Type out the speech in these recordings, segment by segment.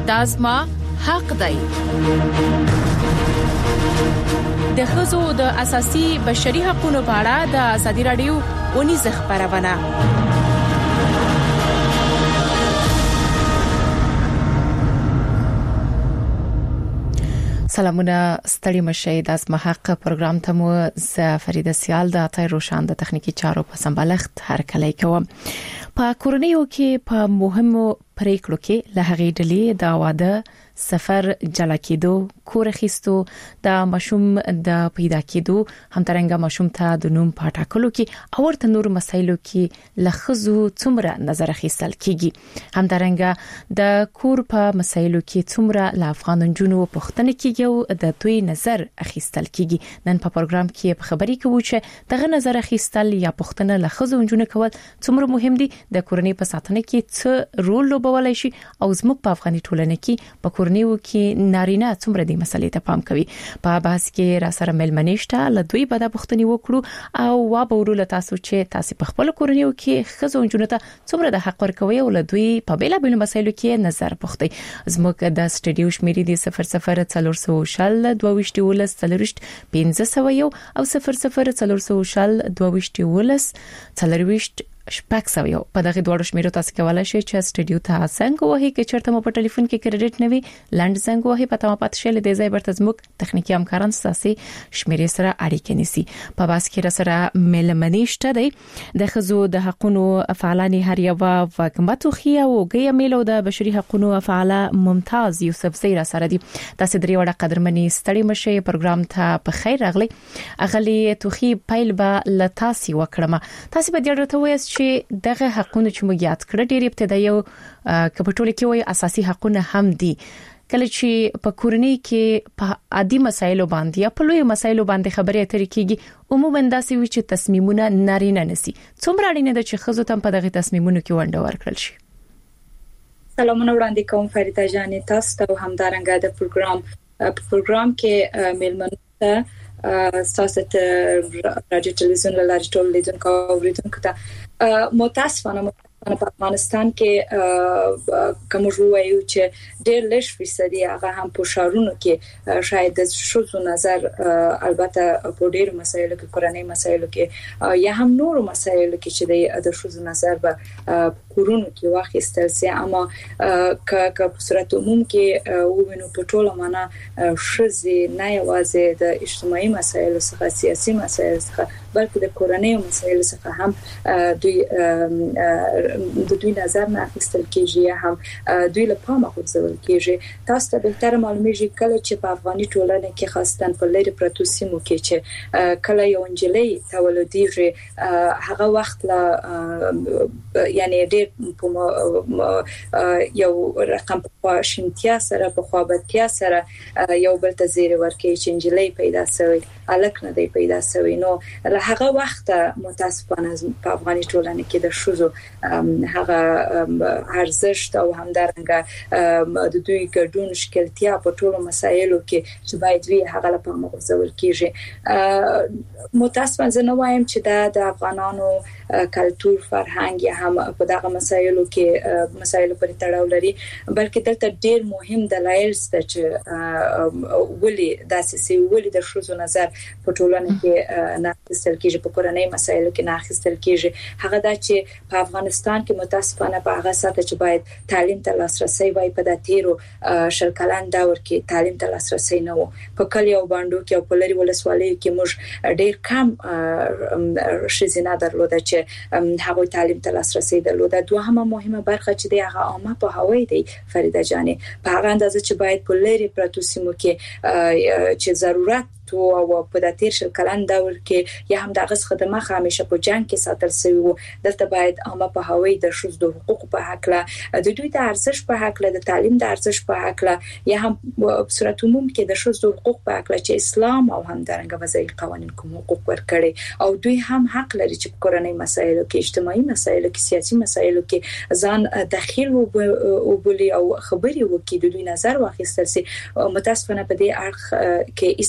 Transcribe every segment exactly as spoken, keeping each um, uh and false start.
دا زما حق دی. د ښځو د اساسي بشري حقوقو په اړه د ازادي رادیو ونیزه خبرونه. سلامونه ستړي مشه د زما حق پروګرام ته مو ز فریده سیال د اتای روشان د تخنیکی چارو په سمبالښت هر کله کوم. په کورنیو کې په مهمو پریکړو کې له هغې ډلې د واده، سفر، جلا کېدو، کور اخیستو، د ماشوم د پیدا کېدو، همدارنګه ماشوم ته د نوم په ټاکلو کې او ورته نور مسایلو کې له ښځو څومره نظر اخیستل کیږي. همدارنګه د کور په مسایلو کې څومره له افغان نجونو پوښتنه کیږي او د دوی نظر اخیستل کیږي. نن په پروګرام کې په خبري کوو چې دغه نظر اخیستل یا پوښتنه له ښځو نجونو کول څومره مهم دي، د کورنۍ په ساتنه کې څه رول لوبولای شي او زموږ په افغاني ټولنه کې په کورنیو کې نارینه څومره د مسلې ته پام کوي. په بحث کې را سره ملمنېشته له دوی به د پوښتنې وکړو او وا به ورول تاسو چې تاسو په خپل کورنیو کې ښځو نجونو ته څومره د حق ورکوي او له دوی په بیلا بیل مسایلو کې نظر پوښتي. زموږ د سټډیو شمیرې دي صفر صفر څلور سوه شل دوه وشت ولس څلورشت پنځه سوه یو او صفر صفر څلور سوه شل دوه وشت ولس څلورشت شپږ سوه یو. په دغه دوه شمیرو تاسو کولای شئ چې سټډیو ته څنګه وایي کې چرته مو په ټلیفون کې کریډټ نوي لاند څنګه وایي په تمه پات شل د ځای برته زموږ تخنیکی همکاران ساسي شمیرې سره اړیکه نیسي. په باس کې را سره ملمنېشته دی د ښځو د حقوقو فعالانی هر یو وکمتو خیا او ګي میلو د بشري حقوقو فعال ممتاز یوسف زیرا سره دی. تاسو درې وړه قدرمنې ستړي مشه پروګرام ته په خیر راغلی. اغلی توخي پایل به لتاسي وکړم. تاسو به ډېر وایي چې دغه حقونه چې موږ یاد کړ ډېر ابتدایي او کپټول کې وایي اساسي حقونه هم دي. کله چې په کورنۍ کې په عادي مسایلو باندې یا په لوی مسایلو باندې خبرې اترې کیږي عموما داسې وي چې تصمیمونه نارینه نسی. څومره اړینه ده چې ښځو ته په دغه تصمیمونو کې ونډه ورکړل شي؟ سلامونه وړاندې کوم فریده جانې، تاسو ته همدارنګه د پروګرام په پروګرام کې میلمنو ته تاسو ته راډیو ټلویزیون له لارې ټول لیدونکو او اوریدونکو ته متاسفانه په افغانستان کې کوم وایو چې ډېر لږ فیصدي هغه هم په شهرونو کې شاید د شوزو نظر البته په ډېر مسایلو کې کورنۍ مسایلو کې یا هم نور مسایلو کې چې د شوزو نظر به کورونو کې واخیستل سي، اما که په صورت عموم کې ووینو په ټوله معنا شوزي نه یوازې د اجتماعي مسایلو څخه سیاسي مسایلو څخه بلکې د کورنۍ مسایلو څخه هم دوی د دوی نظر نه اخیستل کېږي، هم دوی له پامه غورځول کېږي. تاسو ته به تر معلومیږي کله چې په افغاني ټولنه کې خاصتاً په لری پروتو سیمو کې چې کله یو انجلۍ تولديږي هغه وخت لا یعنی ډېر په یو رقم په شینتیا سره په خوابتیا سره یو بل ته زیری ورکړي چې انجلۍ پیدا شوی الک نه دی پیدا شوی. نو له هغه وخت متاسفانه په افغاني ټولنه کې د شوزو هغه ارزښت او همدارنګه د دوی ګډون شکلتیا په ټولو مسایلو کې چې باید وی هغه لپاره مغزول کیږي. متاسفانه زه نه وایم چې دا د افغانانو کلچر فرهنګ یا هم په دغه مسایلو کې مسایلو پرې تړاو لري، بلکې دلته ډېر مهم دلایل شته چې ولې داسې سي ولې د شوزو نظر په ټولنه کې نه اخیستل کیږي، په کورنۍ مسایلو کې نه اخیستل کیږي. هغه دا چې په افغانستان کې متاسفانه په هغه ساته چې باید تعلیم ته لاسرسي وای په د تیرو شل کلن دور کې تعلیم ته لاسرسي نه وو. په کلی او باندې کې او په لری ولسوالۍ کې موږ ډېر کم شزینه درلوده چې هغه تعلیم ته لاسرسي درلوده. دوهمه مهمه برخه چې د هغه عامه په هوای دی فریده جانې په هغه اندازه چې باید په لری پروتو سیمو کې چې ضرورت او په د تیر شل کلن دور کې یا هم دغه خدمات همیشه په جنگ کې ساتل شوی وو. دلته باید عامه په هوای د شوز د حقوق په حق له د دوی د ارزښت په حق له د تعلیم د ارزښت په حق له یا هم په صورت عموم کې د شوز د حقوق په حق له چې اسلام او همدارنګه وضعي قوانين کوم حقوق ورکړي او دوی هم حق لري چې په کورنۍ مسایلو کې اجتماعي مسایلو کې سیاسي مسایلو کې ځان داخل او بولی او خبري وکړي د دوی نظر واخیستل سي. متاسفانه په دې اړه کې اس عامه په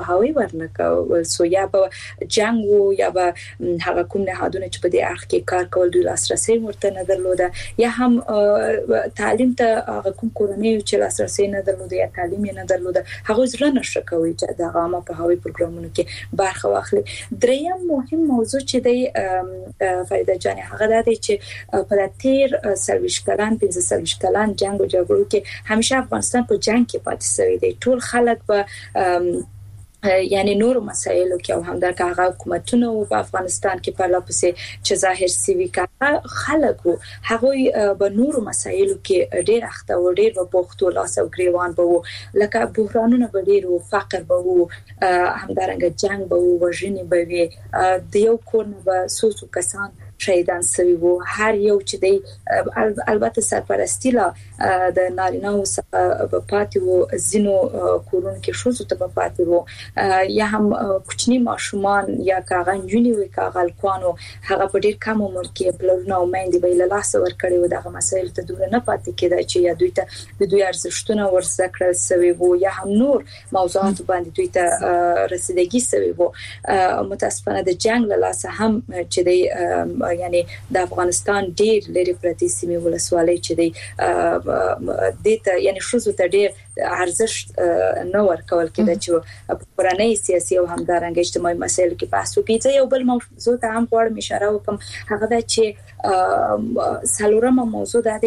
پهاوی ورنکول سو یا به جنگ او یا به هغه کوم نهادونه چې په دې اړه کې کار کول دوی لاسرسي ورته نه درلوده یا هم تعلیم ته هغه کوم کورنۍ چې لاسرسي نه درلوده یا تعلیم نه درلوده هغه زړه نشه کوي چې د عامه پهاوی پروګرامونو کې برخه واخلي. دریم مهم موضوع چې د فریده جان هغه د چې په تیر سرویس کلان پنځه سرویس کلان جنگ او جګړو کې همیشه افغانستان په جنگ کې پاتې شوی دی. ټول خلک په یعنی نور مسایلو کې او هم د هغه حکومتونو په افغانستان کې په لاپسې چې ظاهر سیوی کا خلکو هغه به نور مسایلو کې ډېر اخته و ډېر په پښتو لاس او گریوان به لکه بحرانونه به ډېر او فقر به و همدارنګه جنگ به و وژنې به وي د یو کور نه به سوسو کسان شهیدان سوي وو. هر یو چې دی البته سرپرستی لا د نارینه او په پاتې وو زینو کورونو کې شوزو ته په پاتې وو یا هم کوچنی ماشومان یا کاغان جونی وي کاغال کوانو هغه په ډیر کم عمر کې بلونه او مېندې به له لاس ور کړی و دغه مسایل ته دوی نه پاتې کېدای چې یا دوی ته د دوی ارزښتونه ورزده کړل سوي وو یا هم نور موضوعات باندې دوی ته رسیدګي سوي وو. متاسفانه د جنگ له لاسه هم چې دی یعنی د افغانستان ډیر لري پرتی سیمې ولسوالۍ چې دی دته یعنی شوزو ته ډیر ارزښت نه ورکول کېده چې په پرانه سیاسي او همدارنګه اجتماعي مسایلو کې بحث وکړي. یو بل موضوع ته هم غواړم اشاره وکم هغه دا چې سالورمه موضوع ده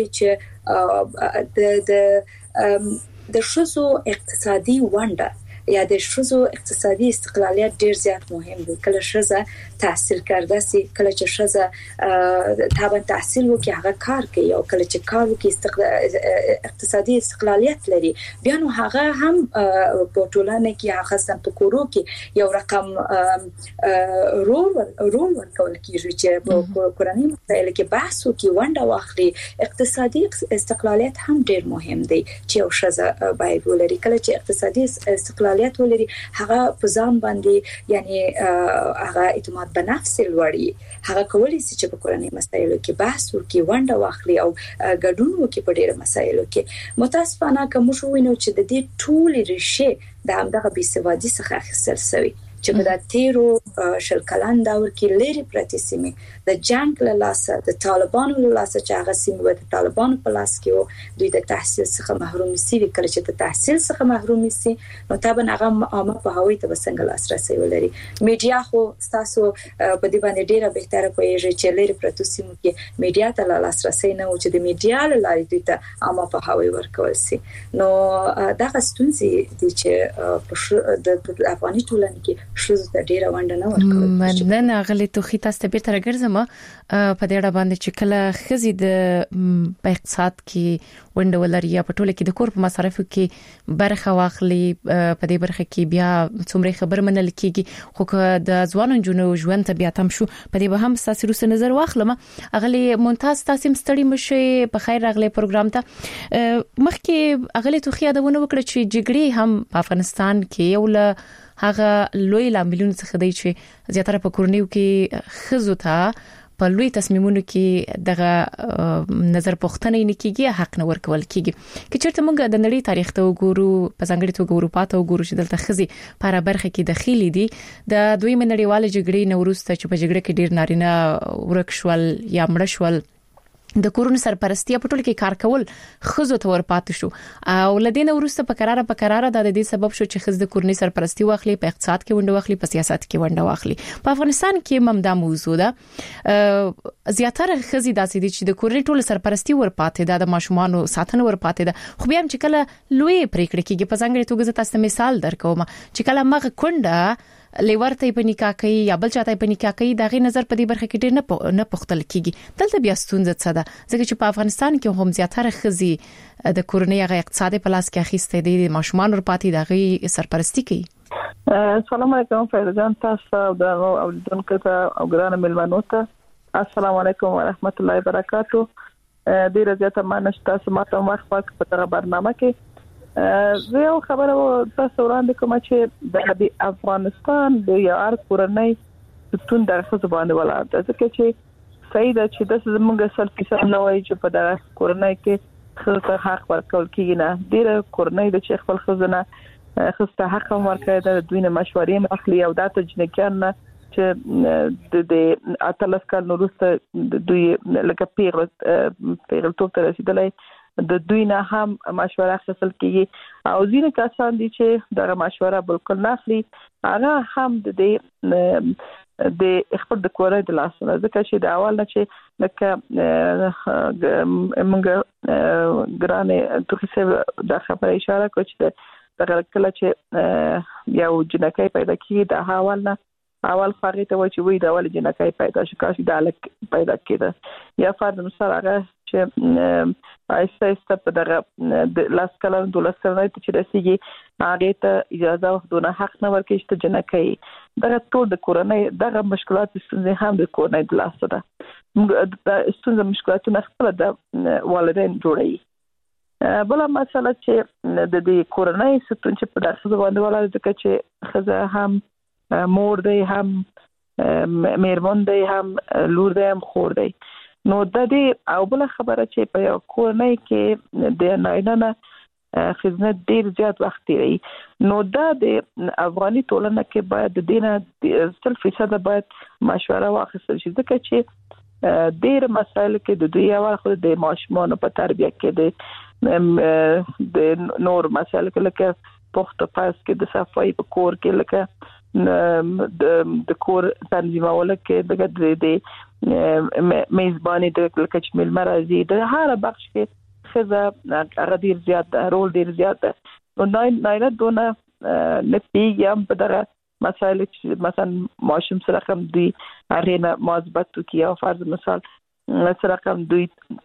چې د د د شوزو اقتصادي ونډه یا د شوزو اقتصادي استقلالیت ډیر زیات مهم دی. کله شوزه تحصیل کرده سي کله چې شوزه طبعا تحصیل وکي هغه کار کوي او کله چې کار وکي استقلال اقتصادي استقلالیت لري بیا نو هغه هم په ټولنه کې هغه سم په کورو کې یو رقم رول رول ورکول کیږي چې په کورنۍ مسایلو کې بحث وکي ونډه واخلي. اقتصادي استقلالیت هم ډیر مهم دی چې یو شوزه باید ولري. کله چې اقتصادي استقلالیت ولري هغه په ځان باندې یعنی هغه اعتماد په نفس لوړي هغه کولی چې په کورنۍ مسایلو کې بحث وکړي ونډه واخلي او ګډون وکړي په ډیرو مسایلو کې. متاسفانه کوم شو وینو چې د دې ټول ریشه د همدغه بېسوادي څخه اخیستل شوی چې په د تیرو شل کلن دور کې لري پرتی سیمې د جنگ له لاسه د طالبانو له لاسه چې هغه سیمې د طالبانو په لاس کې وو دوی د تحصیل څخه محروم سي کله چې د تحصیل څخه محروم سي نو طبعا هغه عامه په هوی ته څنګه لاسرسي ولري. میډیا خو تاسو په دې باندې ډیره بهتره پوهیږئ چې لري پرتی سیمو کې میډیا ته لاسرسي نه و چې د میډیا له لارې دوی ته عامه په هوی ورکول سي. نو دا ستونزې دي چې د افغاني ټولنې کې شوزو ته ډیره ونډه نه ورکول. مننه غلي توخي تاسو ته بیرته راګرځم په دې اړه باندې چې کله خزي د په اقتصاد کې ونډه ولري یا په ټوله کې د کور په مصارفو کې برخه واخلي په دې برخه کې بیا څومره خبر منل کیږي خو د ځوانو جنو ژوند ته بیا تم شو په دې به هم تاسو روسه نظر واخلم. اغلی ممتاز تاسو مستړی مشه په خیر راغلی پروګرام ته مخکې اغلی توخي یادونه وکړه چې جګړې هم په افغانستان کې یو له هغه لوی لاملونه څخه دی چې زیاتره په کورنیو کې خزو ته په لوی تصمیمونو کې دغه نظر پوښتنه نه کیږي حق نه ورکول کیږي. چې چیرته موږ د نړۍ تاریخ ته وګورو په ځانګړي توګه اروپا ته وګورو چې دلته خزي په برخه کې داخلي دي د دوی منړیواله جګړې نوروسته چې په جګړه کې ډیر نارینه ورک شول یا مړ شول د کورونو سرپرستی په ټول کې کار کول خزو ته ورپات شو او لدینه ورسته په قراره په قراره د دې سبب شو چې خز د کورنۍ سرپرستی واخلي په اقتصاد کې ونډه واخلي په سیاست کې ونډه واخلي. په افغانستان کې ممدا موضوع ده زیاتره خزي داسې دي چې د کورنۍ ټول سرپرستی ورپاتې ده د ماشومان ساتنه ورپاتې ده خو بیا هم چې کله لوی پریکړه کېږي په ځانګړي توګه تاسو مثال درکوم چې کله مغه کونډه لیورته په نکاح کوي یا بل چاته په نکاح کوي دغه نظر په دې برخه کې ډېر نه نه پختل کیږي. دلته بیا ستونزه څه ده ځکه چې په افغانستان کې هم زیاتره خزي د کورنۍ هغه اقتصادي پلاس کې اخیسته دي ماشومان ورپاتې دغه سرپرستی کوي. السلام علیکم فیض جان تاسو د اوریدونکو ته او ګرانه ملمنو ته السلام علیکم ورحمت الله وبرکاتو. ډیره زیاته مننه تاسو ماته وخت په دغه برنامه کې زه یو خبره تاسو وړاندې کوم چې د افغانستان د یار کورنۍ ستون د خصوص باندې ولاړ ده ځکه چې صحیح ده چې د زموږ سلفي نه وایي چې په دغه کورنۍ کې خلک حق ورکول کیږي نه ډیره کورنۍ د چې خپل خزانه خسته حق ورکړي د دوی نه مشورې اخلي او د تجنکان چې د اتلس کال وروسته دوی لکه پیغل پیغل توپ ته رسیدلې د دوی نه هم مشوره اخیستل کیږي او ځینې کسان دي چې دغه مشوره بالکل نه اخلي هغه هم د دې د خپل د کورنۍ د لاسونه ځکه چې د اول نه چې لکه موږ ګرانه توخي څه د خبرې اشاره کوي چې دغه کله چې یو جنکۍ پیدا کیږي د اول نه اول خاري ته وایي چې وی د اول جنکۍ پیدا شي کاشي د الک پیدا کېده یا فرض مثال هغه چې ایسته ایسته په دغه د لاس کلن د لاس کلن ته چې رسیږي هغه ته اجازه وخدونه حق نه ورکړي چې جنکۍ دغه ټول د کورنۍ دغه مشکلات ستونزې هم د کورنۍ د لاس ده موږ د ستونزې مشکلاتونه خپل د والدین جوړي بل مسله چې د دې کورنۍ ستونزې په داسې باندې ولاړ ځکه چې خزه هم مور دی هم میرمن دی هم لور دی هم خور دی نو د دې او بل خبره چې په یو کورنۍ کې د ناینه خدمت ډیر زیات وخت دی نو دا د افغاني ټولنه کې باید د دینه سل فیصد باید مشوره واخیستل شي ځکه چې ډیر مسایل کې د دوی اول خو د ماشومان په تربیه کې د نور مسایل کې لکه پخته پاس کې د صفای په کور کې لکه د د کور تنظیمول کې دغه د میزبانی د لکه چې مل مرزي د هر بخش کې خزه هغه ډیر زیات رول ډیر زیات نو نه نه دونه نه پیګم په دغه مسایل چې مثلا ماشوم سره کوم دی هغه نه مثبت کیه فرض مثال سره کوم دوی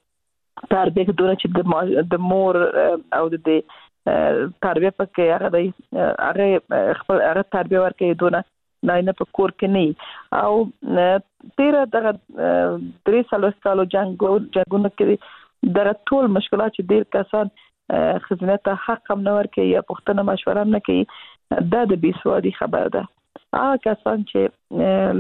تربیه دونه چې د مور او د تربیه پکې هغه دی هغه خپل هغه تربیه ورکې دونه نه نه په کور کې نه او تیر دغه درې سالو کالو جنگ جنگونه کې دغه ټول مشکلات چې ډیر کسان خدمت حق هم نه ورکې یا پښتنه مشوره نه کوي دا د بیسوادي خبره ده هغه کسان چې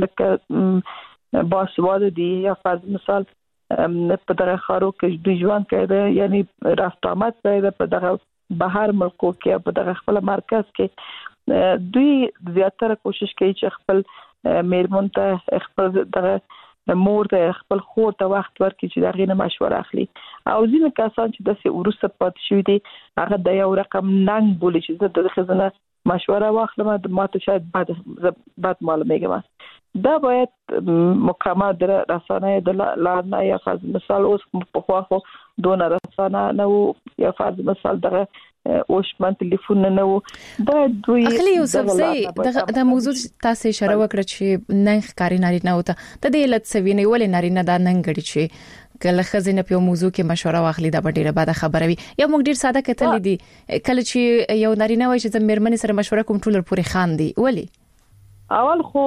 لکه باسواده دي یا فرض مثال په دغه خارو کې دوی ژوند کوي یعنی رفت آمد کوي په دغه بهر ملکو کې په دغه خپل مرکز کې دوی زیاتره کوشش کوي چې خپل میرمن ته خپل دغه مور ته خپل خور ته وخت ورکړي چې دغه نه مشوره اخلي او ځینې کسان چې د سي ورسته پات شوی دي هغه د یو رقم ننګ بولی چې د خزانه مشوره واخلم د ماته شاید بعد بعد معلومه دا باید مکمل در رسانه د لارنه یا فرض مثال اوس په خواخو دون رسانه نو یا فرض مثال دغه اوش من ټلیفون نه نو باید دوی اخلي یوسف زي د موضوع تاسو اشاره وکړه چې نن ښکاری ناری نه وته د دې لټ سوینې ولې ناری نه دا نن غړي چې کله خزینه په موضوع کې مشوره واخلي دا ډیره بده خبره وي یا موږ ډیر ساده کتل دي کله چې یو ناری نه وای چې د میرمنې سره مشوره کوم ټول پورې خان دي ولی اول خو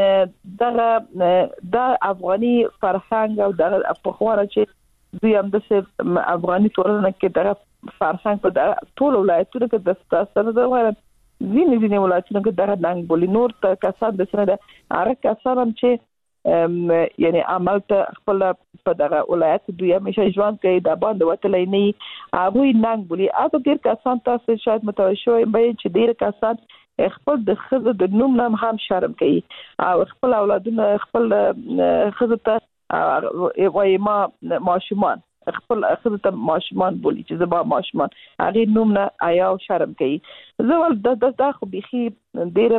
دغه د افغاني فرهنګ او د پخواره چې دوی هم د افغاني ټولنه کې دغه فرهنګ په ټول ولایتونو کې د ستاسو د وایي ځینې ځینې ولایتونو کې دغه ننګ بولی نور ته کسان د سره د هغه کسان هم چې یعنی عمل ته خپل په دغه ولایت دوی همیشه ژوند کوي د باندې وتلې نه هغه ننګ بولی اته ډیر کسان تاسو شاید متوجه وي چې ډیر کسان خپل د خزه د نوم نام هم شرم کوي او خپل اولادونه خپل خزه ته وایي ما ماشومان خپل خزه ته ماشومان بولی چې زما ماشومان هغه نوم نه آیا شرم کوي زول د د خو بيخي ډیره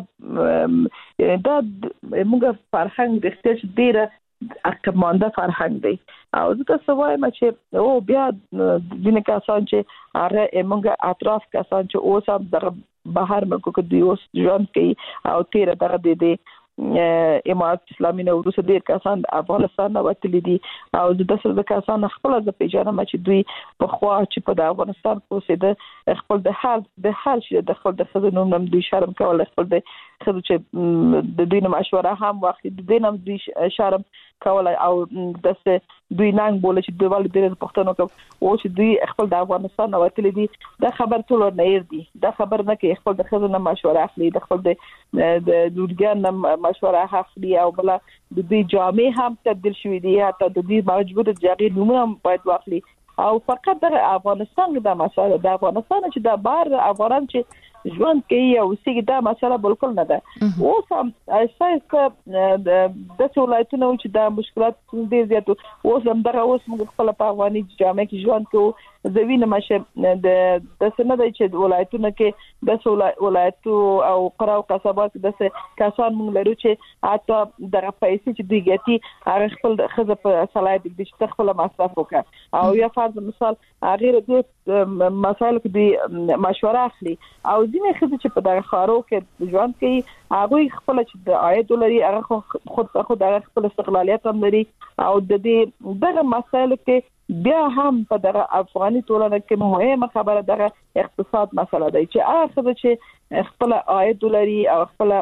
دا موږ فرهنګ د اختیار ډیره اکمانده فرهنګ دی او زه سوای ما چې او بیا د نه کسان چې هغه موږ اطراف کسان چې اوس هم د بهر ملکو کې دی اوس ژوند کوي او تیر دغه د دې امارات اسلامي نو روس ډیر کسان افغانستان نه وتلي دي او د څه د کسان خپل د پیژنه چې دوی په خوا چې په افغانستان کې د خپل د حال د حال چې د خپل د خزینو نوم دوی شرم کول خپل د خزو چې د دوی نه مشوره هم وخت د دوی نوم دوی شرم کول او د دوی ننګ بوله چې دوی ول د پښتنو کو او چې دوی خپل د افغانستان نه وتلي دي دا خبر ټول نه ير دي دا خبر نه کې خپل د خزو نه مشوره اخلي د خپل د د لورګان نه مشوره اخلي او بل د دوی جامع هم تبدیل شوې دي حتی د دوی موجوده ځای نوم باید واخلي او فقط د افغانستان د مسایل د افغانستان چې د بار افغان چې ژوند کوي او سیګ دا مسله بالکل نه ده. اوس هم اساسه د ولایتونو چې دا مشکلات ډېر زیات اوس هم دغه اوس موږ خپل په افغاني جامعه کې ژوند کوو زوینه مشه د د سند چې ولایتونو کې د ولایتو او قرا او قصبات د کسان موږ لرو چې اته دغه پیسې چې دوی ګټي هغه خپل خزه په صلاحیت دي چې خپل مصرف وکړي او یا فرض مثال غیر د مسایل کې دی مشوره اخلي او ځینې خزه چې په دغه خارو کې ژوند کوي هغه خپل چې د عاید لري هغه خود خود هغه خپل استقلالیت هم لري او د دې دغه مسایل کې بیا هم په دغه افغاني ټولنه کې مهمه خبره دغه اقتصاد مسله ده چې هغه چې خپل عاید لري او خپل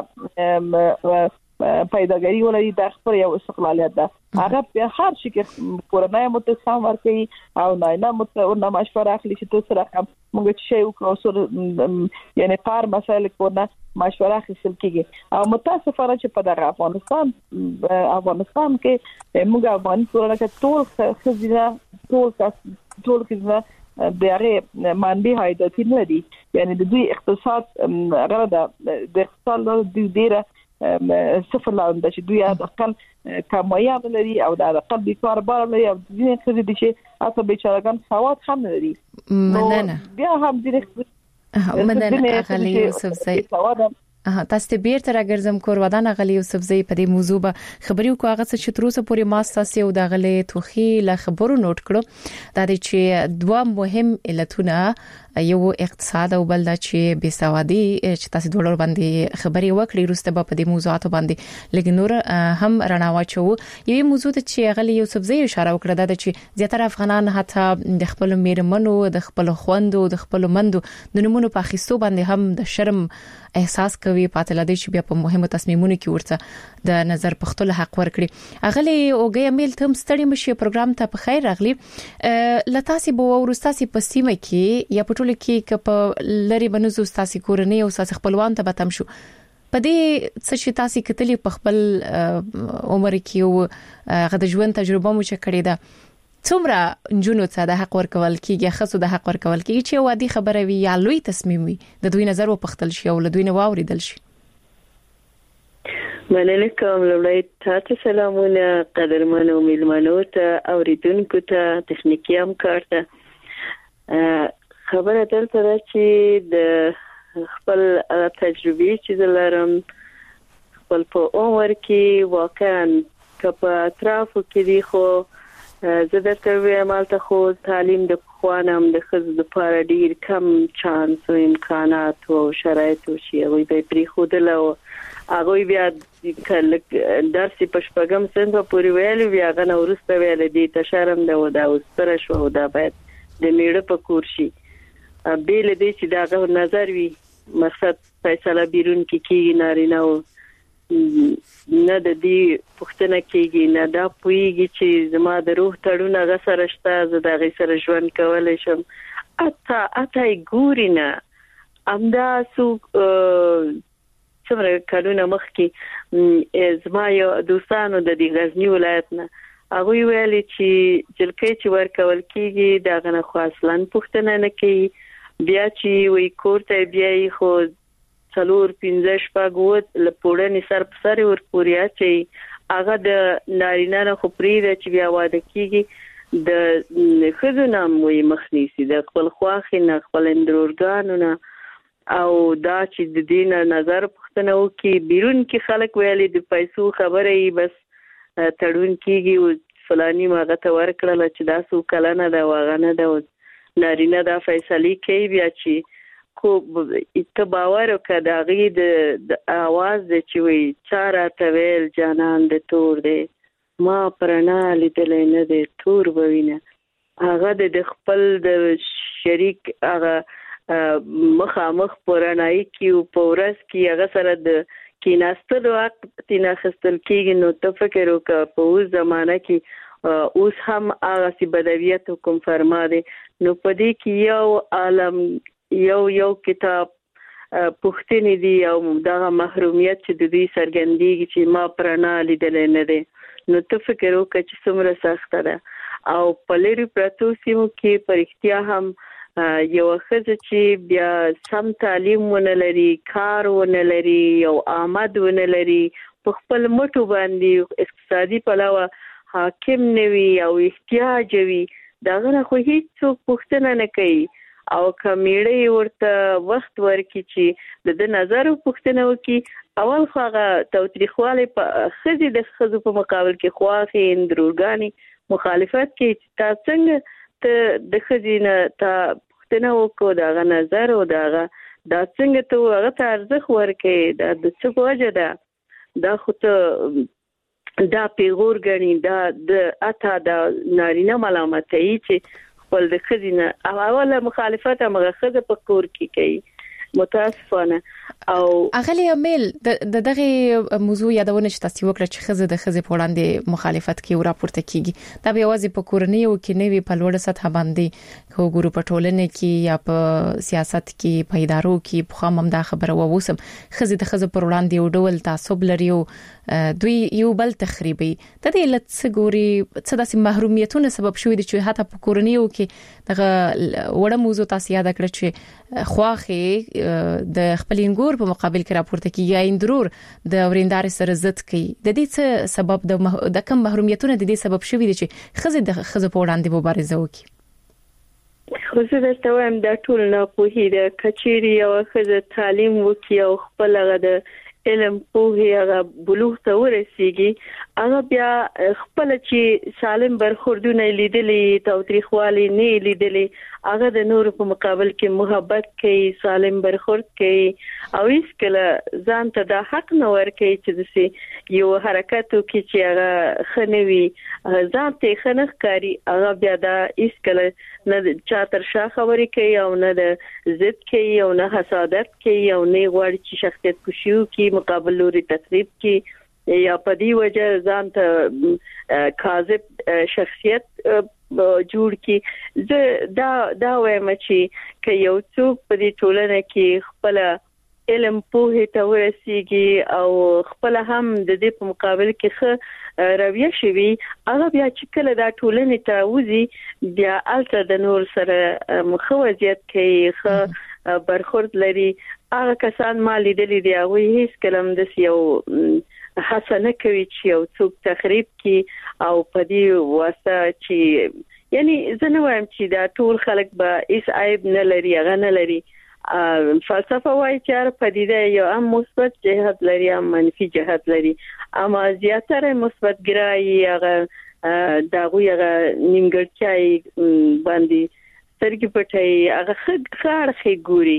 پیداګری ولري د خپل یو استقلالیت ده هغه په هر شي کې کورنۍ متصام ورکي او نه نه متونه مشوره اخلي چې تاسو راکم موږ چې یو کوسر یعنی پار مسایل کورنه مشوره اخیستل کیږي او متاسفانه چې په دغه افغانستان افغانستان کې موږ افغاني ټولنه کې ټول خزینه ټول ټول خزینه د هغه منبع عایداتي نه دي یعنی د دوی اقتصاد غره د اقتصاد د ډیره صفر لاندې چې دوی د خپل کمایاب لري او د خپل بیکار بار لري او د دې خزې دي چې اته بیچارهګان سواد هم لري مننه بیا هم دې مننه اغلی یوسف زئی تاسو ته بیرته راګرځم کور ودان غلی یوسف زئی په دې موضوع به خبري وکړه هغه چې تر اوسه پورې ماستاسي او د غلی توخي له خبرو نوٹ کړو دا چې دوه مهم علتونه یو اقتصاد او بل د چې بيسوادي چې تاسو ډولر باندې خبري وکړي روسته په دې موضوعات باندې لګ نور هم رڼا واچو یو موضوع چې غلی یوسف زئی اشاره وکړه دا چې زیاتره افغانان حتی د خپل میرمنو د خپل خوندو د خپل مندو د نمونه په خېستو باندې هم د شرم احساس کوي پاتې لدی چې بیا په مهمو تصمیمونو کې ورته د نظر پختل حق ورکړي اغلی اوګه میل تم ستړي مشي پروګرام ته په خیر راغلی لتاسي بو ورستاسي په سیمه کې یا په ټول کې کپ لری بنوزو ستاسي کورنۍ او ستاسي خپلوان ته بتم شو په دې څه چې تاسو کتلی په خپل عمر کې او غد ژوند تجربه مو چې کړی ده څومره جنونو ته د حق ورکول کیږي خاصو د حق ورکول کیږي چې وادي خبره وی یا لوی تصمیم وي د دوی نظر و پختل شي او له دوی نه واوریدل شي مننه کوم لومړی تاسو سلامونه قدرمنو میلمنو ته اوریدونکو ته تخنیکی همکار ته خبره دلته ده چې د خپل تجربې چې لرم خپل په عمر کې واقعا په اطرافو کې دی خو زه درته وایم مالته خو تعلیم د خوانم د خزو د پاره ډیر کم چانس او امکانات او شرایط او شی او به پری خودل او هغه بیا کله درس په شپږم سنت پورې ویل بیا غن ورسته ویل دي ته شرم ده او دا اوسره شو دا باید د میړه په کورشي بیل دې چې دا نظر وی مقصد فیصله بیرون کې کیږي نارینه او نه د دې پښتنه کېږي نه دا پويږي چې زما د روح تړونه غسر شته زه د غي سره ژوند کولای شم اته اته ګورینه امدا سو څومره کلونه مخکې زما یو دوستانو د دې غزنی ولایت نه هغه ویل چې جلکې چې ورکول کېږي دا غنه خو اصلا پښتنه نه کوي بیا چې وی کوړته بیا خو څلور پنځه شپږ لپوړنې سر په سر ور پوریا چې هغه د نارینه نه خو پریده چې بیا واده کیږي د خزونه مو مخنیسي د خپل خواخ نه خپل اندرورګانو نه او دا چې د دین نظر پښتنه وکي بیرون کې خلک ویلي د پیسو خبره ای بس تړون کیږي او فلانی ماغه ته ورکړل چې دا سو کلنه دا واغنه دا نارینه دا فیصله کوي بیا چې کو ته باور وکړه دا غي د आवाज د چوي چاره تویل جانان د تور دی ما پرنا لیدل نه د تور بوینه هغه د خپل د شریک هغه مخامخ پرنای کیو پورس کی هغه سره د کیناستل وخت تینا خستل کیږي نو ته فکر وکړه په اوس زمانہ کې اوس هم هغه سی بدویت حکم فرما دي نو پدې کې یو عالم یو یو کتاب پښتني دی او دغه محرومیت چې د دې سرګندېږي چې ما پرانا لیدل نه دي نو ته فکر وکړه چې څومره سخت ده او په لری پروتو سیمو کې پرختیا هم یو خزه چې بیا سم تعلیم ونه لري، کار ونه لري، یو آمد ونه لري، په خپل مټو باندې اقتصادي پلوه حاکم نوي او احتیاج وي، داغه خو هیڅ څوک پوښتنه نه کوي. او کمیړې ورته وخت ورکړي چې د نظر پوښتنه وکړي، اول خو هغه توتریخواله په خزي د خزو په مقابل کې خواخي اندروګانی مخالفت کوي چې تا څنګه ته د خزینه تا پوښتنه وکړو، داغه نظر او داغه دا څنګه ته هغه ته ارزښت ورکړي، دا د څه په وجه ده، دا خو ته دا پیغور غني، دا د اته د نارینه ملامتۍ چې خپل د خزینه او اوله مخالفت هغه خزه په کور کې کوي، متاسفانه. او اغلی امیل د دغه موضوع یادونه چې تاسو وکړه چې خزه د خزه په وړاندې مخالفت کوي او راپورته کیږي، دا به وازي په کورنۍ او کې نوي په لوړه سطح باندې خو ګورو په ټولنه کې یا په سیاست کې په ادارو کې په خام هم دا خبره ووسم، خزه د خزه پر وړاندې یو ډول تعصب لري او دوی یو بل تخریبي. د دې لڅ ګوري څه داسې محرومیتونه سبب شوې دي چې حتی په کورنۍ او کې دغه وړه موضوع تاسو یاد کړئ چې خواخي د خپل انګور په مقابل کې راپورته کیږي، اندرور د وریندار سره ضد کوي. د دې څه سبب د مح... د کم محرومیتونه د دې سبب شوې دي چې خزه د خزه په وړاندې مبارزه وکړي؟ خو زه درته وایم دا ټول ناپوهي ده. کچېرې یو خزه تعلیم وکړي او خپل هغه د علم پوهه هغه بلوغ ته ورسیږي، هغه بیا خپل چې سالم برخوردونه لیدلې، تاوتریخوالی نه لیدلې، هغه د نور په مقابل کې محبت کوي، سالم برخورد کوي او هیڅ کله ځان ته د حق نه ورکوي چې د یو حرکت کې چې هغه خنوي ځان ته خنخ کاری، هغه بیا دا هیڅ کله نه چا تر شا خبرې کوي او نه د ضد کوي او نه حسادت کوي او نه غواړي چې شخصیت کشیو کې مقابل لوري تخریب کی یا په دې وجه ځان ته کاذب شخصیت جوړ کی. زه دا دا وایم چې که یو څوک په دې ټولنه کې خپل علم پوهه ته ورسیږي او خپل هم د دې په مقابل کې ښه رویه شوي، هغه بیا چې کله دا ټولنه ته وځي بیا الته د نور سره مخوضیت کوي، ښه برخورد لري. هغه کسان ما لیدلې دي هغه هیڅ کلم د یو حسنه کوي چې یو څوک تخریب کی او په دې واسطه چې یعنی زه نه وایم چې دا ټول خلک به هیڅ عیب نه لري، هغه نه لري. فلسفه وايي چې پدیده یو هم مثبت جهت لري هم منفي جهت لري، اما زیاتره مثبت ګرایي هغه دغه هغه نیمګړتیاي باندې سترګې پټي، هغه خړ خې ګوري،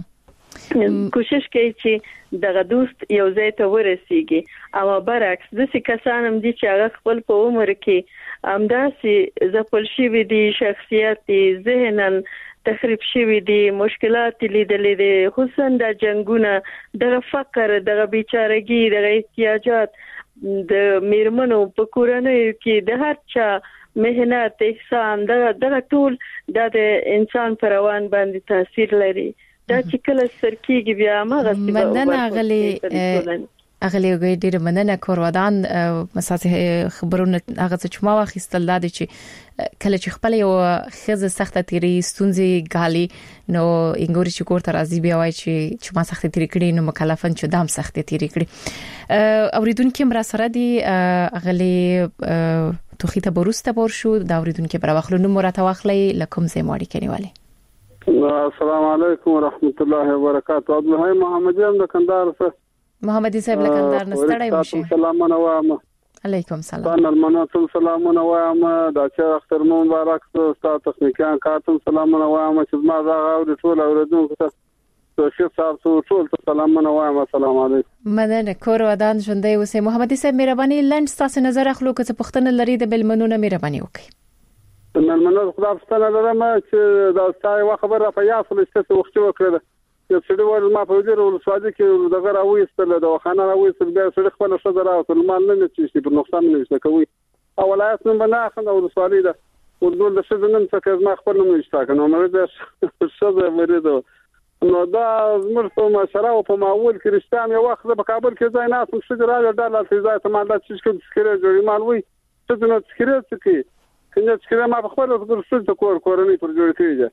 کوشش کوي چې دغه دوست یو ځای ته ورسیږي. او برعکس د څه کسان هم دي چې هغه خپل په عمر کې همداسې زپل شوي دي، شخصیت ذهنن تخریب شوي دي، مشکلات لیدلې دي، خصوصا د جنگونه، د فقر، د بیچارهګي، د احتیاجات، د میرمنو په کورنۍ کې د هر چا مهنت، احسان، د ټول د انسان پر روان باندې تاثیر لري. دا چې کله سرکیږي بیا ماغه مننه اغلی اغلی ډیر مننه کورودان مساسه خبرونه هغه چې ما واخیستل دا چې کله چې خپل یو خزه سخته تیری ستونزې غالي نو انګوري چې کوړه راځي بیا وای چې چې ما سخته تیری کړي نو مکلفن چې دام سخته تیری کړي. اوریدونکو مرا سره دی اغلی توخی ته بروسته بور شو دا اوریدونکو پر واخلو نو مرته واخلي لکم زې ماړي کنيواله. السلام علیکم ورحمت الله وبرکاته. عبد الحی محمدی هم د کندهار څخه. محمدی صاحب له کندهار نستړی مشه. سلامونه وایم. علیکم سلام. سلامونه سلامونه وایم دا چې اختر مو مبارک تاسو تخنیکان کارتم سلامونه وایم چې ما دا غوډ ټول اوردونکو ته توشیف تاسو ټول ته سلامونه وایم. السلام علیکم. مدنه کور ودان ژوندۍ اوسې. محمدی صاحب مهرباني لند تاسو نظر اخلو که څه پښتنه لري د بلمنونه مهرباني وکړئ. نن منځ خدای ستنه لرم چې دا ستای خبره په یاسل ست وخت وکړه چې څه ډول ما په دې ورو ساده کې دغه راوېستل د وخانه راوېستل بیا سره خپل شذ راوته مال نه چې په نقصان نه وشته کوي او ولایت نه بنا خنده او سوالي ده ورډول د شذ نن څخه ما خپل نه وشته کنه مې د شذ ورېدو نو دا زموږ په مشره او په معول کریستان یو وخت په کابل کې ځای نه اسم شذ راځي د لاسې ځای ته مال چې څه سکره جوړی مال وي څه نه سکره څه کې څنګه چې ما په خپل ورسره ته کور کورنۍ پر جوړ کړی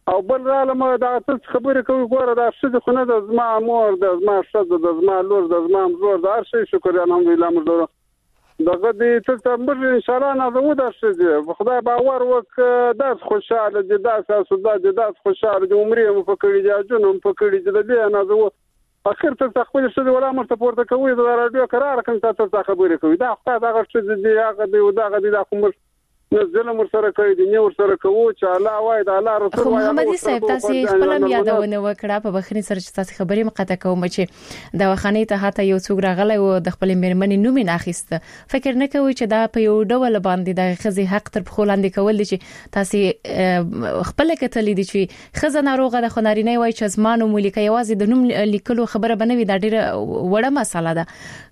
او بل رالم دا څه خبرې کوي ګوره دا څه خو نه د زما مور د زما شته د زما لور د زما زور د هر شي شکر الحمدلله موږ دغه دې ته موږ ان شاء الله نه زموږ د څه خدای باور وک داس خوشاله دي داس اسودا دي داس خوشاله دي عمرې مو فکرې دي جنوم فکرې دي د دې نه زه اخر ته خپل څه ولا مرته پورته کوي د رادیو قرار کوم ته څه خبرې کوي دا خدای دغه څه دي هغه دی دغه دی د کوم نزل مر سره کوي د نور سره کوي چې الله وای د الله رسول وای محمد صاحب تاسو خپل یادونه وکړه په بخنی سره چې تاسو خبرې مقاطه کوم چې د وخنی ته هاته یو څوک راغلی او د خپل میرمنې نوم نه اخیسته فکر نه کوي چې دا په یو ډول باندې د خزي حق تر خلاندې کول دي چې تاسو خپل کتلې دي چې خزه ناروغه د خنارینه وای چې زمانو ملک یوازې د نوم لیکلو خبره بنوي دا ډیره وړه مسله ده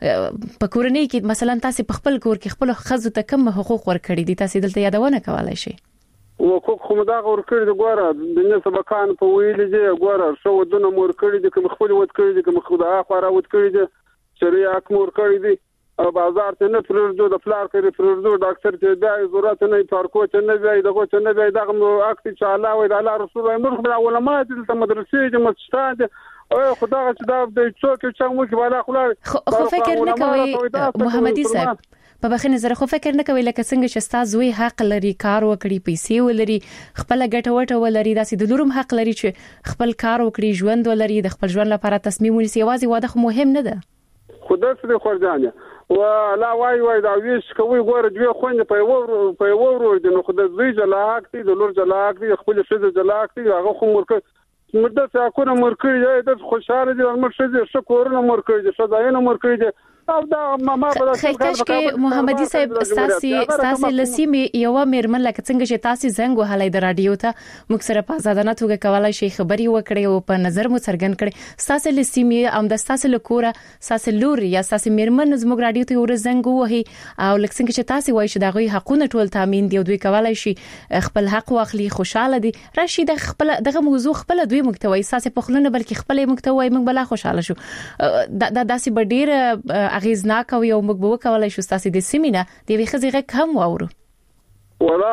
په کورنۍ کې مثلا تاسو په خپل کور کې خپل خزو ته کوم حقوق ورکړي دي تاسو دلته یادونه کولای شي وکړو خو دا ورکړي د ګوره د نه سبقان په ویلې دي ګوره شو ودونه مور کړی دي کوم خپل ود کړی دي کوم خدای خورا ود کړی دي شریعه مور کړی دي او بازار ته نه پرځو د فلار کې پرځو ډاکټر ته دا ضرورت نه پارکو ته نه وای دغه ته نه وای دغه اکټ چې الله وای د الله رسول وای موږ د علماء د مدرسې د مسجد او خدای چې دا د څوک چې موږ بالا خلک خو فکر نه کوي محمدي صاحب په بخنه زره خو فکر نه کوي لکه څنګه چې تاسو وی حق لري کار وکړي پیسې ولري خپل ګټه وټه ولري داسې د لورم حق لري چې خپل کار وکړي ژوند ولري د خپل ژوند لپاره تصمیم ونیسي یوازې واده خو مهم نه ده خدای دې خورځانه ولا وای وای دا ویش کوي ګوره دوی خوند په یو په یو ورو دي نو خدای دې جلاک دي د لور جلاک دي خپل شذ جلاک دي هغه خو مرکه مرده څاکونه مرکړي دي خوشاله دي مرشه دي شکرونه مرکړي دي شداینه مرکړي دي او دا ما په خیکش کې محمدي صاحب تاسو تاسو لسیمه یو میرمن لکه څنګه چې تاسو زنګ وهلای د رادیو ته موږ سره په ازادانه توګه کولای شي خبري وکړي او په نظر مو څرګند کړي تاسو لسیمه ام د تاسو لکوره تاسو لور یا تاسو میرمن زموږ رادیو ته ور زنګ وهي او لکه څنګه چې تاسو وایي چې دغه حقونه ټول تامین دی او دوی کولای شي خپل حق واخلي خوشاله دي راشي د خپل دغه موضوع خپل دوی مکتوي تاسو په خلونه بلکې خپل مکتوي موږ بلا خوشاله شو دا داسې بډیر اغیزناک او یو موږ به کولای شو تاسو د سیمینه د وی خزیغه کم واورو ولا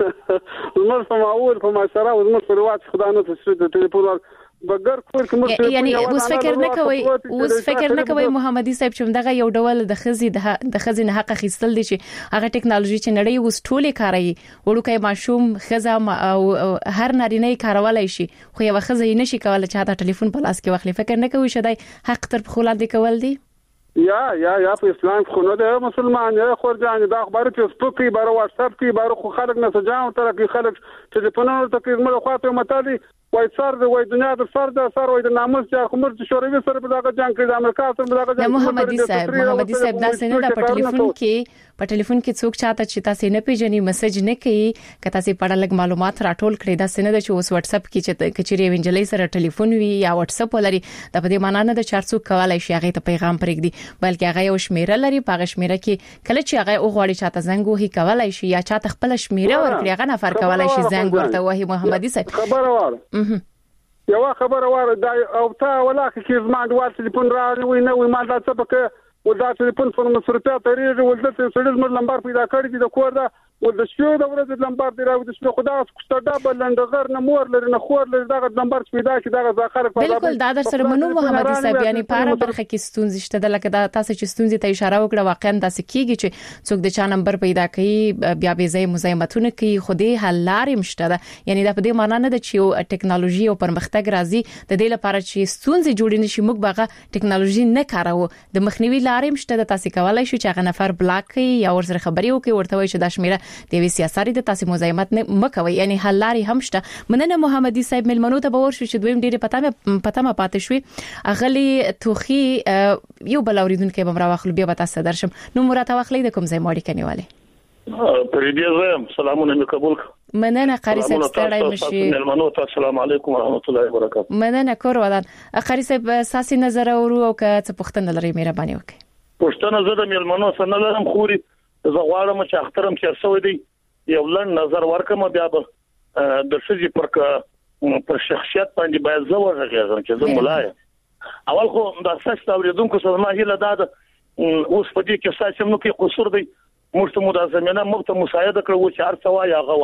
زموږ په معول په معاشره او زموږ په رواج خدای نه تاسو د ټلیفون بغیر کور کوم یعنی اوس فکر نه کوي اوس فکر نه کوي محمدي صاحب چې دغه یو ډول د خزي د خزي نه حق خېستل دي چې هغه ټکنالوژي چې نړۍ اوس ټوله کاروي وړوکې ماشوم خزه او هر نارینه کارولای شي خو یو خزه یې نشي کولای چې دا ټلیفون په لاس کې واخلي فکر نه کوي چې دای حق تر خلاندې کول دي یا یا یا په اسلام خو نه ده مسلمان یا خورجان دا خبره فیسبوک کې بار واتس اپ کې بار خو خلک نه سجاو تر کې خلک ټلیفونونو ته کې موږ خواته متالي وای سر د وای دنیا د سر د سر وای د ناموس چې کومر چې شوروي سره په دغه جنگ کې د امریکا سره په دغه جنگ محمدي صاحب محمدي صاحب دا څنګه د په ټلیفون کې په ټلیفون کې څوک چاته چې تاسو نه پیژني میسج نه کوي که تاسو په اړه لګ معلومات راټول کړئ دا څنګه چې اوس واتس اپ کې چې کچري وینجلې سره ټلیفون وي یا واتس اپ ولري دا په دې معنی نه د چارڅو کولای شي هغه ته پیغام پرېږدي بلکې هغه یو شمیره لري په شمیره کې کله چې هغه وغواړي چاته زنګ وهي کولای شي یا چاته خپل شمیره ورکړي هغه نه فرق کولای شي زنګ ورته وهي محمدي صاحب خبره واره یو خبره واره دا او تا ولاکه کې زما د واتس ټلیفون راوي نه وي ما دا څه پکې ولدا ټلیفون په مصرفات تریږي ولدا سړي زموږ نمبر پیدا کړی دی د کور دا ولدا شو د ورځې نمبر دی راو د شو خدا څخه ډبل لندغر نه مور لري نه خور لري دا نمبر پیدا کی دا ځاخر په بالکل دا در سره منو محمدي صاحب یعنی پاره برخه کې ستونزې شته د لکه دا تاسو چې ستونزې ته اشاره وکړه واقعا داسې کیږي چې څوک د چا نمبر پیدا کوي بیا به زې مزاحمتونه کوي خو دې حل لارې مشته ده یعنی دا په دې معنی نه ده چې ټکنالوژي او پرمختګ راځي د دې لپاره چې ستونزې جوړې نشي موږ بغه ټکنالوژي نه کاروو د مخنیوي لارې مشته د تاسو کولای شو چې هغه نفر بلاک کړي یا ورسره خبري وکړي ورته وایي چې د شمیره د وی سیاسي د تاسو مزاحمت نه مکوي یعنی حل لارې هم شته مننه محمدي صاحب ملمنو ته باور شو چې دویم ډیره پته پته ما پاتې شوې اغلی توخي یو بل اوریدونکو به مرا واخلو بیا به تاسو درشم نو مراد واخلې د کوم ځای ماړی کنيواله پر دې زم سلامونه مې قبول مننه قاری صاحب ستړی مشي ملمنو ته السلام علیکم ورحمت الله وبرکاته مننه کور ودان قاری صاحب ساسي نظر اورو او که څه پوښتنه لري مهرباني وکړئ پښتنه زه د ملمنو سره لرم خوري زه غواړم چې اخترم چې څه دی یو لن نظر ورکم بیا به د شذي پر پر شخصیت باندې باید زه ورغږم چې زه ملای اول خو د اساس اوریدونکو سره ما هیله ده اوس په دې کې ساسم نو کې قصور دی موږ ته مو د زمينه مو ته مساعده کړو چې هر څه وایي هغه وایي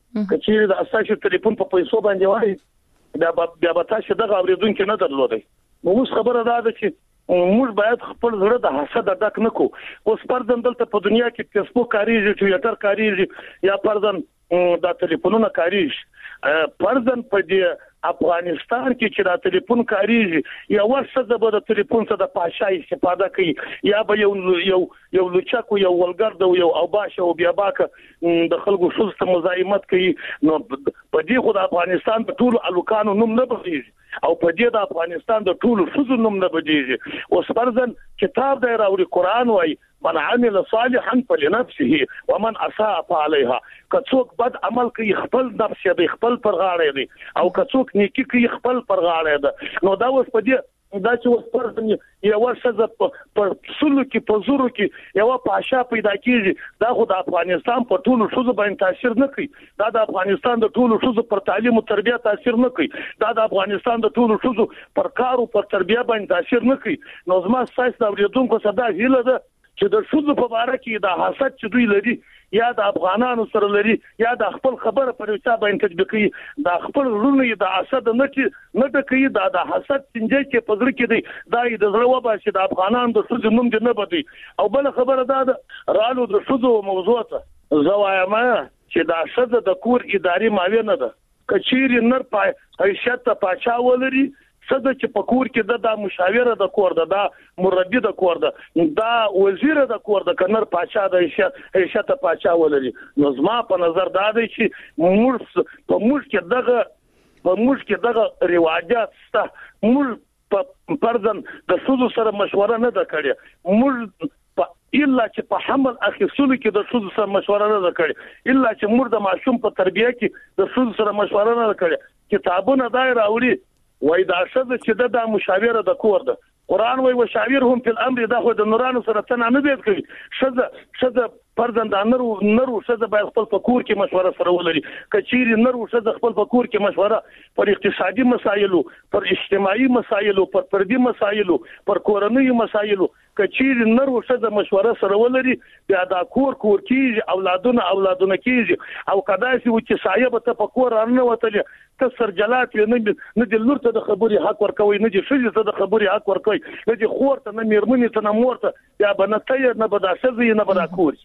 کچې د اساسي ټلیفون په پیسو باندې وای دا بیا به تاسو دغه اوریدونکو نه درلودي نو اوس خبره ده چې موږ باید خپل زړه د حسد ډک نه کو اوس پردن دلته په دنیا کې فیسبوک کاریږي ټویټر کاریږي یا پردن د ټلیفونونو کاریږي پردن په دې افغانستان کې چې د ټلیفون کاریږي یا ورسره به د ټلیفون څخه د پاشای استفاده کوي یا به یو یو یو لچکو یو ولګرد یو او باشه او بیا باکه د خلکو شوزته مزاحمت کوي نو په دې خو د افغانستان د ټولو الوکانو نوم نه بغیږي او په دې د افغانستان د ټولو شوزو نوم نه بغیږي اوس پرځن کتاب دی راوړي قران وای من عمل صالحا فلنفسه ومن اساء فعليها کڅوک بد عمل کوي خپل نفس یې خپل پر غاړه دی او کڅوک نیکی کوي خپل پر غاړه ده نو دا اوس په دې دا چې اوس پرځن یو ورسره په سلو کې په زورو کې یو پاشا پیدا کیږي دا خو د افغانستان په ټولو شوزو باندې تاثیر نه کوي دا د افغانستان د ټولو شوزو پر تعلیم او تربیه تاثیر نه کوي دا د افغانستان د ټولو شوزو پر کار او پر تربیه باندې تاثیر نه کوي نو زما ساينس د اوریدونکو صدا هیله ده چې د شوزو په اړه کې د حسد چې دوی لري یا د افغانانو سره لري یا د خپل خبره پر وسه باندې تطبیقي د خپل رونی د حسد نه چې نه د کوي د حسد څنګه کې پزړ کې دی دا د زړه وبا چې د افغانانو د شوزو نوم دې نه بدي او بل خبره ده رالو د شوزو موضوع ته زوایم چې د شوزو د کور اداري ماوی نه ده کچیر نر پای حیثیت ته پاچا ولري صد چې پکور کې د مشاوره د کور د مربي د کور د دا وزیر د کور د کنر پاچا د حیثیت پاچا ولري نو زما په نظر دا دی چې موږ په موږ کې دغه په موږ کې دغه رواجات سته موږ په پرځن د سودو سره مشوره نه ده کړې موږ الا چې په حمل اخیستلو کې د سودو سره مشوره نه ده کړې الا چې موږ د معصوم په تربیه کې د سودو سره مشوره نه ده کړې کتابونه دای راوړي وای دا شذ چې د مشاوره د کور ده قران وای وشاورهم فی الامر دا خو د نورانو سره تنه نه دی کوي شذ شذ پردن د نرو نرو شذ باید خپل فکور کې مشوره سره ولري کچيري نرو شذ خپل فکور کې مشوره پر اقتصادي مسایلو پر اجتماعي مسایلو پر فردي مسایلو پر کورنۍ مسایلو کچيري نرو شذ مشوره سره ولري بیا دا کور کور کیږي اولادونه اولادونه کیږي او کداسي و چې صاحب ته فکور رانه وتل ته سرجلات نه نه د لور ته د خبري حق ورکوي نه د شذ ته د خبري حق ورکوي نه د خور ته نه میرمنې ته نه مورته یا بنته نه بدا شذ نه بدا کور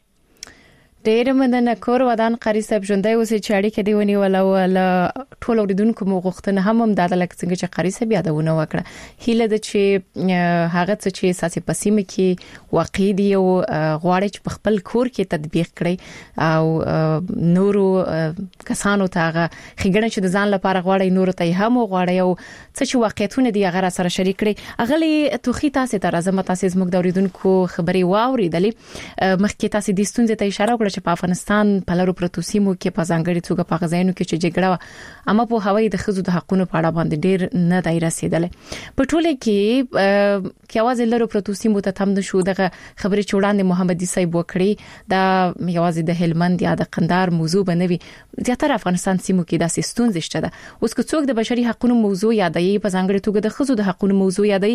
ډېر مننه کور ودان قاری صاحب ژوندۍ اوسې چې اړیکې دی ونی ولا ټول اوریدونکو مو غوښتنه هم هم د لکه څنګه چې قاری صاحب یادونه وکړه هیله د چې هغه څه چې ساسي پسیمه کې واقع دی او غواړي چې په خپل کور کې تطبیق کړي او نورو کسانو ته هغه خګنه چې د ځان لپاره غواړي نورو ته هم غواړي او څه چې واقعیتونه دی هغه سره شریک کړي اغلی توخي تاسو ته راځم تاسو زموږ د اوریدونکو خبري واوریدلې مخکې تاسو د ستونزې ته اشاره چې په افغانستان په لارو پروتوسیمو کې په ځانګړي توګه په غزاینو کې چې جګړه اما په هوایي د خزو د حقونو په اړه باندې ډېر نه دی رسیدلې په ټوله کې کې आवाज لارو پروتوسیمو ته تم نشو دغه خبري چوڑان محمدي صاحب وکړي دا یوازې د هلمند یا د قندهار موضوع بنوي زیاتره افغانستان سیمو کې د ستونزې شته ده اوس که څوک د بشري حقونو موضوع یادوي په ځانګړي توګه د خزو د حقونو موضوع یادوي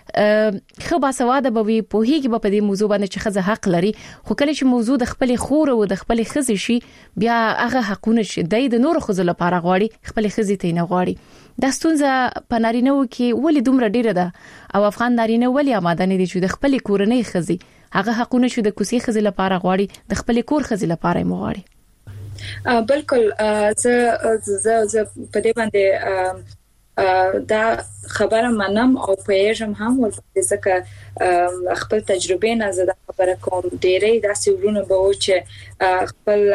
خو باسواده به وي په هیڅ په دې موضوع باندې چې خزه حق لري خو کله چې موضوع د خپل خور او د خپل خزې شي بیا هغه حقونه چې د نور خزو لپاره غواړي خپل خزې ته نه غواړي د ستونزه په نارینه کې ولې دومره ډیره ده او افغان نارینه ولې آماده نه دي چې د خپل کورنۍ خزې هغه حقونه چې د کوسي خزې لپاره غواړي د خپل کور خزې لپاره مو غواړي بالکل زه زه زه په دې باندې دا خبره منم او پېژم هم ولې ځکه خپل تجربه نه زده خبره کوم ډېرې داسې ورونه به و چې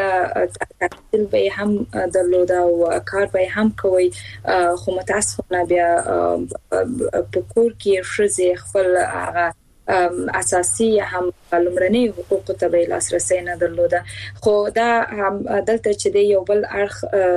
خپل تحصیل به هم درلود او کار به هم کوي خو متاسفانه بیا په کور کې شزه خپل هغه اساسي هم لمرني حقوق ته به لاسرسي نه درلوده خو دا هم دلته چې دی یو بل اړخ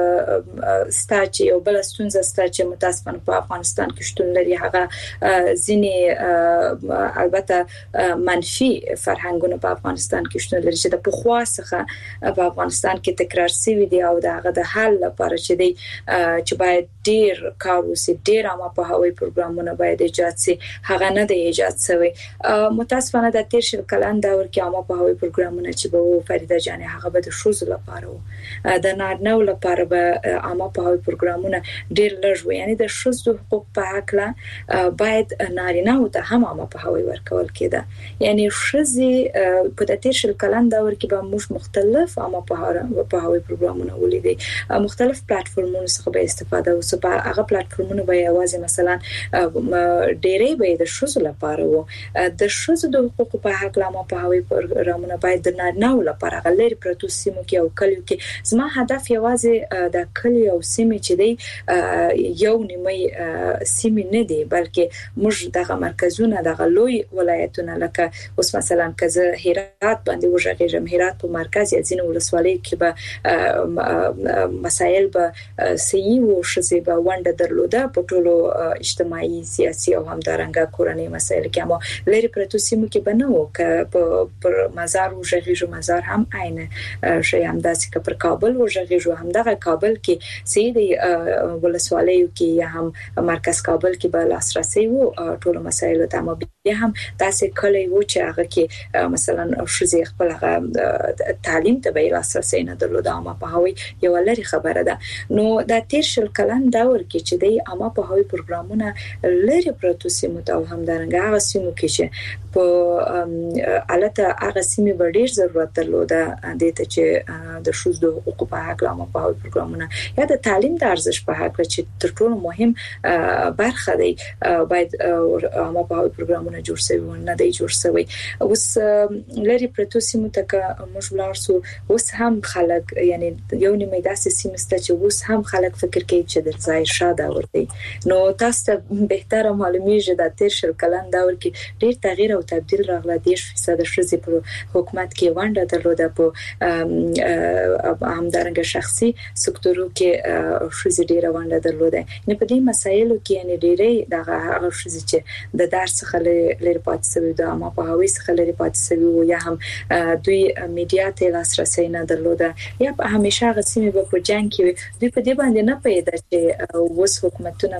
ستاچ یو بل ستونزه ستاچ متاسفانه په افغانستان کې شتون لري هغه ځینی البته منفي فرهنګونه په افغانستان کې شتون لري چې د پخوا څخه په افغانستان کې تکرار شوی دی او دا هغه د حل لپاره چې دی چې باید ډیر کار وسی ډیر اما په هوایي پروګرامونه باید ایجاد شي هغه نه دی ایجاد شوی متاسفانه د تیر شل کلن دور کې عامه پوهاوی پروګرامونه چې به فریده جان هغه به د شوز لپاره وو د نارینه لپاره به عامه پوهاوی پروګرامونه ډیر لږ وو یعنی د شوز د حقوق په اړه باید نارینه ته هم عامه پوهاوی ورکول کېده یعنی شوزي په د تیر شل کلن دور کې به موږ مختلف عامه پوهاوی پروګرامونه ولیدي مختلف پلیټفارمونو څخه به استفاده وسو په هغه پلیټفارمونو به یوازې مثلا ډېرې به د شوز لپاره وو د شوز د حقوقو په حق لامه په هوی پروګرامونه باید د نارینه لپاره غلری پروتو سیمو کې او کلیو کې زما هدف یوازې د کلیو او سیمې چې دی یو نیمه سیمې نه دی بلکې موږ دغه مرکزونه دغه لوی ولایتونه لکه اوس مثلا کزه هرات باندې وژغېږم هرات په مرکز یا ځینې ولسوالۍ کې به مسایل به سیي او شزي به ونده درلوده په ټولو اجتماعي سیاسي او همدارنګه کورنۍ مسایل کې مو لري پرتو سیمو کې بنو ک پر مزار او ژغېږو مزار هم عین شي همداسې ک پر کابل او ژغېږو همدغه کابل کې سیدي ولسوالیو کې یا هم مرکز کابل کې به لاسرسي وو ټول مسایل ته مو بیا هم داسې کلی وو چې هغه کې مثلا شوزي خپل تعلیم ته به لاسرسي نه درلوده اما په هوی یو لري خبره ده نو د تیر شل کلن دور کې چې دی اما په هوی پروګرامونه لري پروتو سیمو ته همدارنګه هغه سیمو کې چې په الته هغه سیمې به ډیر ضرورت درلوده د ته چې د شوز د حقوقو په حق لامه په پروګرامونه یا د تعلیم د ارزش په حق چې تر ټولو مهم برخه دی باید عامه په پروګرامونه جوړ شوی نه دی جوړ شوی اوس لري پروتو سیمو ته موږ لارسو اوس هم خلک یعنی یو نیمه داسې سیمه ست چې اوس هم خلک فکر کوي چې د ځای شاده ورته نو تاسو ته بهتره معلومیږي د تیر شل کلن دور کې ډیر تغییر او تبديل راغله د فیصد شوزي په حکومت کې ونده درلوده په همدارنګه شخصي سکتورو کې شوزي ډیر ونده درلوده نه په دې مسایلو کې یعنی ډیرې دغه هغه شوزي چې د درس څخه لري پاتې شوی د ما په هوی څخه لري پاتې شوی یا هم دوی میډیا ته لاسرسي نه درلوده یا په همیشه غسیمه په جنگ کې دوی په دې باندې نه پیدا چې وس حکومتونه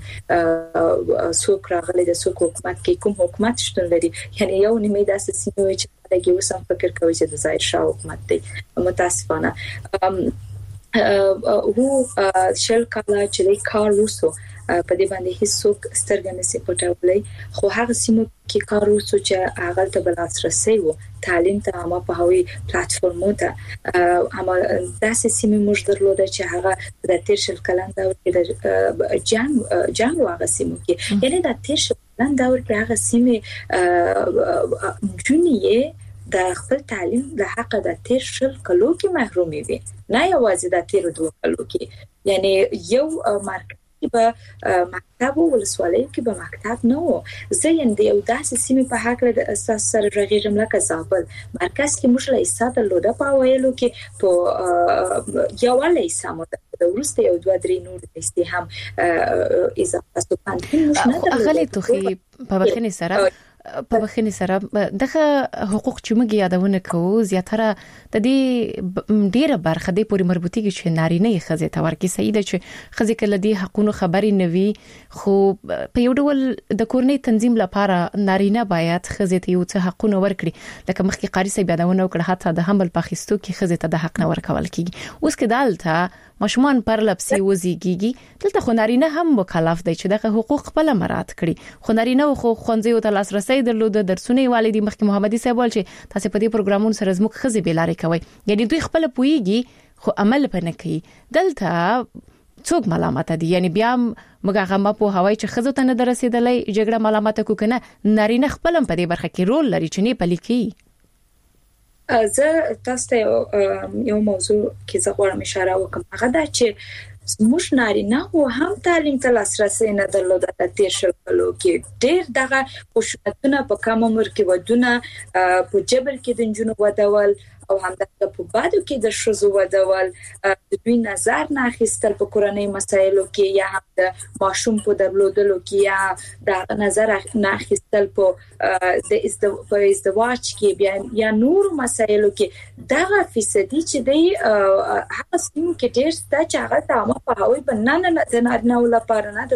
مثلا څوک راغلي د څوک حکومت کې کوم حکومت شتون لري یعنی یو نیمه داسې سیمه چې دغه وسم فکر کوي چې د ظاهر شاه حکومت دی متاسفانه هو شل کاله چې کار وسو په دې باندې هیڅوک سترګې نشي پټولای خو هغه سیمو کې کار وسو چې هغه ته بل لاسرسي وو تعلیم ته عامه په هوی پلیټفارمونو ته اما داسې سیمې موږ درلوده چې هغه د تیر شل کلن دور کې د جنگ جنگ هغه سیمو کې یعنی د تیر شل کلن دور کې هغه سیمې جونیه د خپل تعلیم د حق د تیر شل کلو کې محرومي وي نه یوازې د تیر دوه کلو کې یعنی یو مرکز په مکتب او ولسوالۍ کې به مکتب نه وو زین دی یو داسې سیمه په حق د اساس سره رغیرم لکه زابل مرکز کې موږ له ایستاده لوده په ویلو کې په یو ولې سمو د ورسته یو دوه درې نور د استي هم اضافه ستوپان موږ نه اخلي توخي په بخني سره په بخني سره دغه حقوق چې موږ یادونه کوو زیاتره د دې ډیره برخه د پوری مربوطیږي چې نارینه یې خزه ته ورکی سیده چې خزه کله دې حقونو خبري نوي خو په یو ډول د کورنۍ تنظیم لپاره نارینه باید خزه ته یو څه حقونه ورکړي لکه مخکې قاری سي یادونه وکړه حتی د حمل پاخستو کې خزه ته د حق نه ورکول کیږي اوس کې دالته مشمون پر لپسي وزيږي دلته خو نارینه هم مکلف دی چې دغه حقوق خپل مراعات کړي خو نارینه خو خونځي ته لاسرسي درلوده درسونه والدي مخکې محمدي صاحب ول چې تاسو په دې پروګرامونو سره زموږ خزي بیلارې کوي یعنی دوی خپل پويږي خو عمل پنه کوي دلته څوک ملامت دي یعنی بیا موږ هغه ما په هوای چې خزو ته نه درسیدلې جګړه ملامت کو کنه نارینه خپل په دې برخه کې رول لري چې نه پلیکي زه تاسو ته یو موضوع کې زه غواړم اشاره وکړم هغه دا چې موږ نارینه او هم تعلیم ته لاسرسي نه درلوده د تیر شل کلو کې ډېر دغه خشونتونه په کم عمر کې ودونه په جبر کې د جنونو ودول او همدغه په بادو کې د شوزو ودول د دوی نظر نه اخیستل په کورنۍ مسایلو کې یا هم د ماشوم په درلودلو کې یا د نظر نه اخیستل په د ازدواج کې بیا یا نور مسایلو کې دغه فیصدي چې دی هغه سیم کې ډېر ست چې هغه تمام په هوی بنانه د نارینه لپاره نه د شو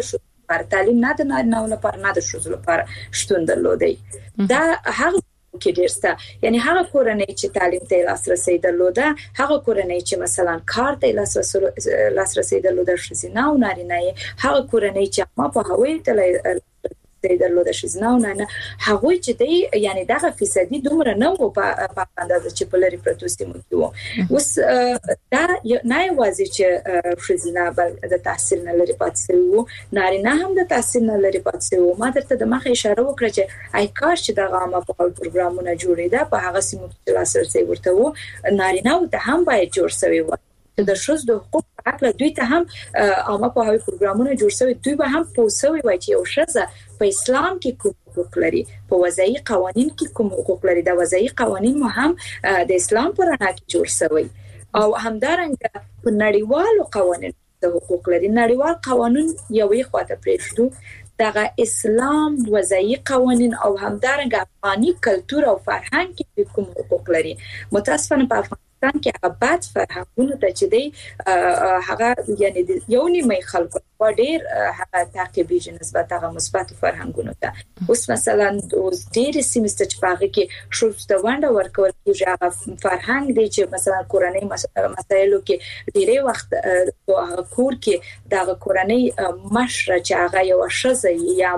لپاره تعلیم نه د نارینه لپاره نه د ښځو لپاره شتون درلودي. دا هغه کې ډیرسته، یعنی هغه کورنۍ چې تعلیم ته لاسرسي درلوده، هغه کورنۍ چې مثلا کار ته لاسرسي درلوده ښځینه او نارینه، هغه کورنۍ چې ما په هوی ته درلوده ښځینه او نارینه، هغه چې دی یعنی دغه فیصدي دومره نه وو په اندازه چې په لری پروتو سیمو کې وو. اوس دا نه یوازې چې ښځینه بل د تحصیل نه لري پاتې وو، نارینه هم د تحصیل نه لري پاتې وو. ما درته د مخه اشاره وکړه چې آی کاش چې دغه عامه پروګرامونه جوړېده په هغه سیمو کې لاسرسي ورته وو، نارینه ته هم باید جوړ شوی وو چې د ښځو د حقوق په اړه دوی ته هم عامه پوهاوی پروګرامونه جوړ شوی، دوی به هم پوسوي وای چې یو ښځه په اسلام کې کوم حقوق لري، په وضعي قوانين کې کوم حقوق لري. د وضعي قوانين مو هم د اسلام پر رڼا کې جوړ شوی او همدارنګه په نړیوالو قوانینو د حقوق لري. نړیوال قانون یوې خواته پرېږدو، دغه اسلام وضعي قوانين او همدارنګه افغاني کلچر او فرهنګ کې کوم حقوق لري. متاسفانه په افغانستان کې هغه بد فرهنګونه ته چې دی هغه یعنی یو نیمه خلکو ډېر هغه تعقیبي نسبت هغه مثبت فرهنګونه ته. اوس مثلا اوس ډېر سیمستر چې پاغه کې شروع د وانډه ورکول کېږي، هغه فرهنګ دی چې مثلا کورنۍ مسایلو کې ډېر وخت په کور کې د کورنۍ مشره چې هغه یو ښځه یا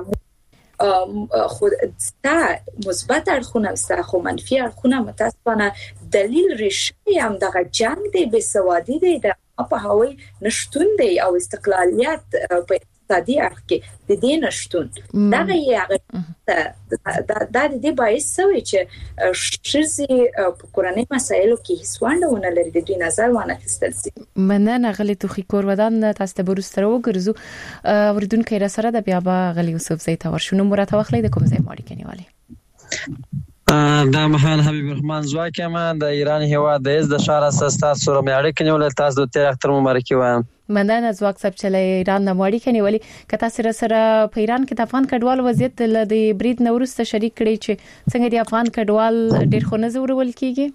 خود ستا مثبت اړخونه ستا خو منفي اړخونه متاسفانه دلیل ریشه هم دغه جنگ دی، بېسوادي دی، د په هوی نشټون دی او استقلالیت په اقتصادي اړخ کې د دې نشټون دغه یې د د دې باعث شوی چې ښځې په کورنۍ مسایلو کې هیڅ ونډه ونه لري، د دوی نظر ونه اخیستل شي. مننه غلی توخی کور ودان تاسو ته برستره وګرځو اوریدونکو را سره د بیا با غلی یوسف زئی ته ورشو نو مرته واخلې د کوم ځای ماړی کنيوالي دا مهان حبیب الرحمن زواکه ما د ایران هوا د از د شهر اساس سره مې اړیکې نیول تاسو د تیر اختر مبارکي وایم. مننه زواک صاحب چې له ایران نه ماړی کنيوالي کته سره سره په ایران کې د افغان کډوال وضعیت د برید نورسته شریک کړي چې څنګه د افغان کډوال ډېر خو نه زورول کیږي.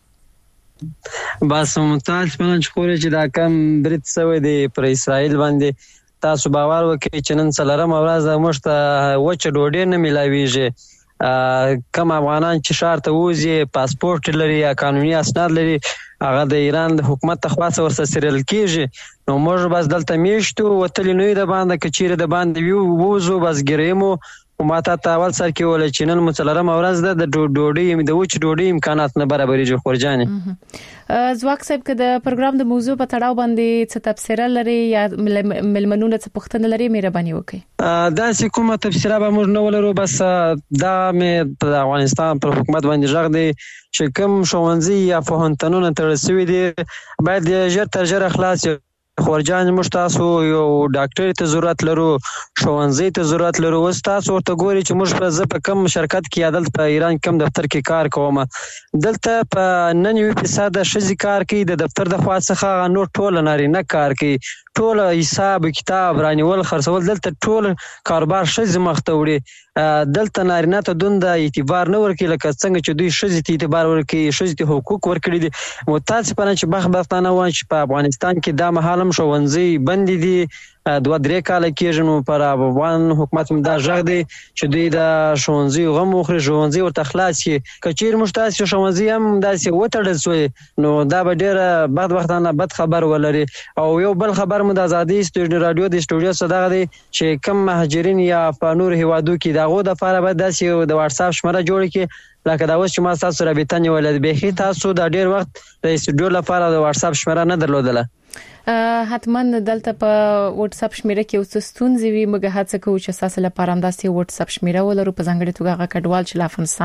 بس ممتاز پنځ خوري چې دا کم برید سوی دی پر اسرائیل باندې، تاسو باور وکړئ چې نن څلورم ورځ موږ ته وچه ډوډۍ نه ملاويږي. کم افغانان چې شهر ته وځي پاسپورت لري یا قانوني اسناد لري هغه د ایران د حکومت تخواصه ورسره سریل کیږي، نو موږ بس دلته میشتو وتلی نوې د باندې کچيره د باندې ویو ووزو بس ګریمو او ماته تاول سر کې ول چې نن مڅلرم ورځ د ډوډۍ د وچ ډوډۍ امکانات نه برابرېږي. خورجانې زواک صاحب که د پروګرام د موضوع په تړاو باندې څه تفسیر لري یا ملمنونه څه پوښتنه لري مهرباني وکړئ. دا چې کومه تفسیره به موږ نه ولرو، بس دا مې په افغانستان پر حکومت باندې ژغ دی چې کوم ښوونځي یا پوهنتونونه تړل شوي دي باید ژر تر ژره خلاص. خورجان موږ تاسو یو ډاکټر ته ضرورت لرو، ښوونځي ته ضرورت لرو. اوس تاسو ورته ګوري چې موږ په زه په کم شرکت کې عدالت په ایران کم دفتر کې کار کوم، دلته په نن یو فیصد ښځې کار کوي، د دفتر د خوا څخه نور ټول نارینه کار کوي، ټول حساب کتاب رانیول خرڅول دلته ټول کاروبار ښځې مخ ته وړي. دلته نارینه ته دوند اعتبار نه ورکړي لکه څنګه چې دوی ښځې ته اعتبار ورکړي، ښځې ته حقوق ورکړي دي. متاسفانه چې بختانه وایي چې په افغانستان کې دا مهال هم ښوونځي بند دي، دوه درې کال کېږي، نو پر افغان حکومت دا ژغ دی چې دوی د ښوونځي غم وخوري، ښوونځي ورته خلاص کړي. که چیرې موږ تاسو ښوونځي هم داسې وتړل شوی نو دا به ډېره بدبختانه بد خبر ولري. او یو بل خبر مو د ازادي رادیو د سټوډیو څخه دی چې کم مهاجرین یا په نور هیوادو کې دغه د لپاره به داسې د واتس اپ شماره جوړ کړي لکه دا اوس چې ما تاسو رابطه نیولې. بهي تاسو د ډېر وخت د سټوډیو لپاره د واتس اپ شماره نه درلودله. حتما دلته په واتس اپ شمیره کې اوس ستونزې وي، موږ هڅه کوو چې تاسو لپاره هم داسې واتس اپ شمیره ولرو په ځانګړي توګه هغه کډوال چې له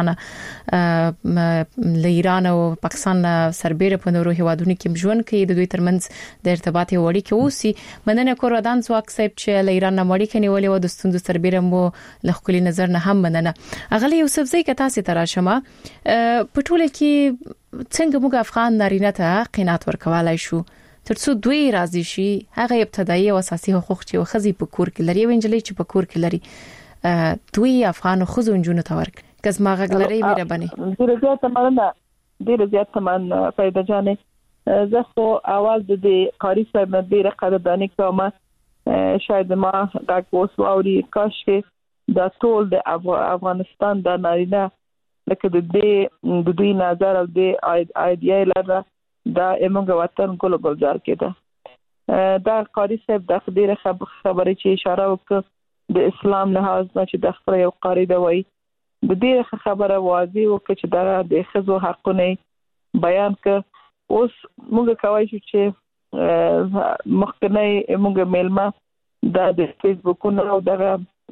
افغانستان له ایران او پاکستان سربېره په نورو هیوادونو کې ژوند کوي، د دوی ترمنځ د ارتباط وړي کې اوسي. مننه کور ودان زواک صاحب چې له ایران نه مړی کني ولې و د ستونزو سربېره مو له خپل نظر نه هم مننه. غلی یوسف زئی که تاسو تراشمه په ټوله کې څنګه موږ افغان نارینه ته قناعت ورکولای شو ترڅو دوی راضي شي هغه ابتدایي او اساسي حقوق چې وخزي په کور کې لري وینجلې چې په کور کې لري دوی افغان خزو انجونو ته ورک کزما غلري مهرباني. ډیره زیاته مننه ډیره زیاته مننه پیدا جانې. زه خو اول د قاری صاحب ډیره قدردانی کوم شاید ما دا کوس واوري کاش کې دا ټول د افغانستان د نارینه لکه د دې د دوی نظر او د ایډیا لاره دا موږ وطن ګل ګلزار کېده دا قاری صاحب د خبره خبره چې اشاره وکړه د اسلام لحاظ نه چې د خپل یو قاری دی وای د دې خبره واضح وکړه چې دا د خزو حقونه بیان ک اوس موږ کوي چې مخکنی موږ میلمه دا د فیسبوک او د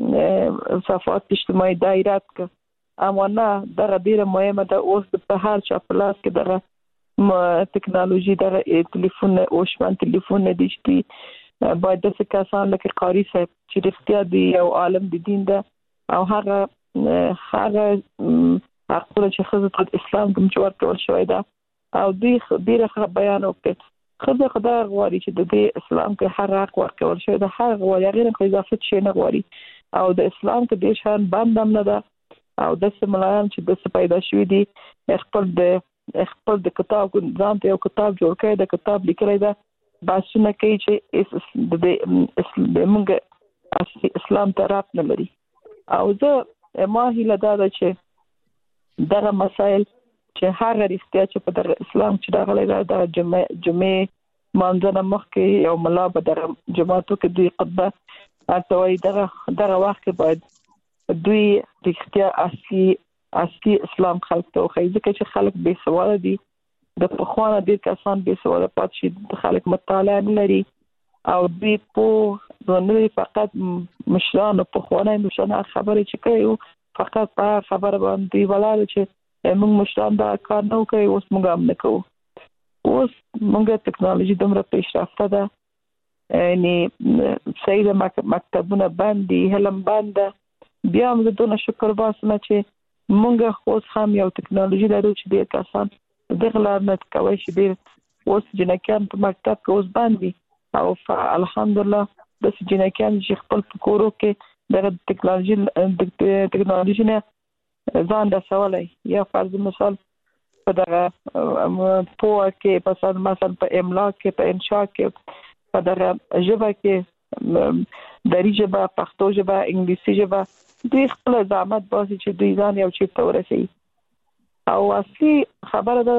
صفحات اجتماعي دایرات ک امانه دا ډیره مهمه ده اوس په هر چا په لاس کې دا ټکنالوژي دا ټلیفون او شمن ټلیفون دي چې باید د څه کسان لکه قاری صاحب چې رښتیا دی یو عالم د دین ده او هغه هغه حقونه چې خزه د اسلام کوم چې ورکول شوی ده او دوی ډیره بیان وکړ خزه خدای غواړي چې د دې اسلام کې هر حق ورکول شوی ده هر غواړي غیر اضافه شي نه غواړي او د اسلام کې د شان باندې نه ده او د سملایان چې د څه پیدا شوی دي خپل د خپل د کتاب ځان ته یو کتاب جوړ کړي د کتاب لیکلی ده باسونه کوي چې د د موږ اسلام طرف نه لري او زه ما هیله دا ده چې دغه مسائل چې هغه رښتیا چې په دغه اسلام چې دغه لري د جمعې جمعې مانځنه مخکې یو ملا به دغه جماعتو کې دوی خطبه اتوي دغه دغه وخت کې باید دوی رښتیا اصلي اصلي اسلام خلق ته خو ځکه چې خلک بې سواله دي د پخوانه ډیر کسان به سواله پات شي د خلک مطالعه نه لري او دوی په ځنوي فقط مشران په خوانه مشران خبرې چې کوي فقط په خبره باندې ولاله چې موږ مشران دا کار نه کوي اوس موږ هم نه کوو اوس موږ ټکنالوژي دومره پیشرفته ده یعنی صحیح مکتبونه باندې هلم باندې بیا موږ دونه شکر باسو چې موږ اوس هم یو ټکنالوژي لرو چې ډیر کسان دغه لارنت کوي چې ډیر اوس جنکان په مکتب کې اوس باندې او الحمدلله د جنکان چې خپل فکرو کې د ټکنالوژي د ټکنالوژي نه ځان د سوالای یا فرض مثال په دغه په کې په مثلا مثلا په املا کې په انشاء کې په دغه ژبه کې دری ژبه پښتو ژبه انګلیسي ژبه دوی خپل زحمت باسي چې دوی ځان یو چیرته ورسي او اصلي خبره ده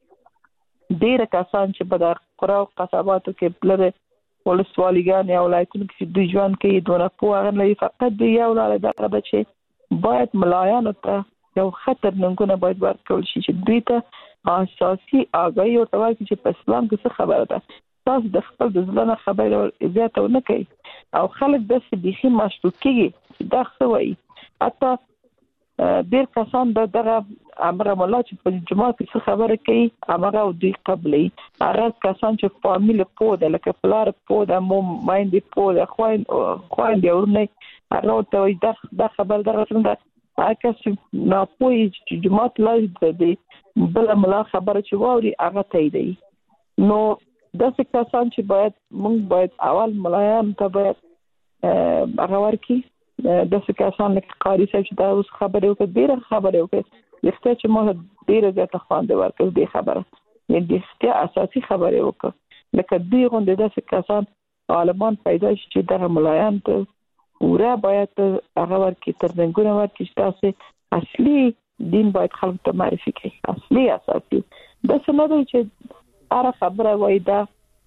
چې ډیره کسان چې په د قرا او قصاباتو کې بلره ولسوالیګان یا ولایتونو کې دوی ژوند کوي دونه په هغه نه فقط دی یو لاره ده چې باید ملایانو ته یو خطر ننګونه باید ورکول شي چې دوی ته اساسي آگاهي او توګه چې په اسلام کې څه خبره ده تاسو د خپل د ځلانه خبره زیاته نه کوي او خلک د سبيخي مشروطي دا خوي حتی ډیر کسان د دغه امر مولا چې په جمعه کې خبره کوي امر او دوی قبلې هغه کسان چې فامیل په د لکه فلار په د مو مایندې په د خوین خوین دی ورنه هغه ته د د خبر دغه څنګه هغه چې نه پوي چې جمعه لای دی بل مولا خبره چې ووري هغه ته دی نو د څه کسان چې باید موږ باید اول ملایان ته باید هغه ورکی د څه کسان لکه قاری صاحب چې دا اوس خبرې وکړي ډیره خبرې وکړي لکه چې موږ ډیره زیاته خواند ورکړو د خبره یعنی د څه اساسي خبرې وکړي لکه دوی غونډه د څه کسان عالمان پیدا شي چې د ملایان ته پورا باید هغه ورکی تر څنګه ورکی چې تاسو اصلي دین باید خلک ته معرفي کړي اصلي اساسي د څه نه دی چې هر خبره وای دا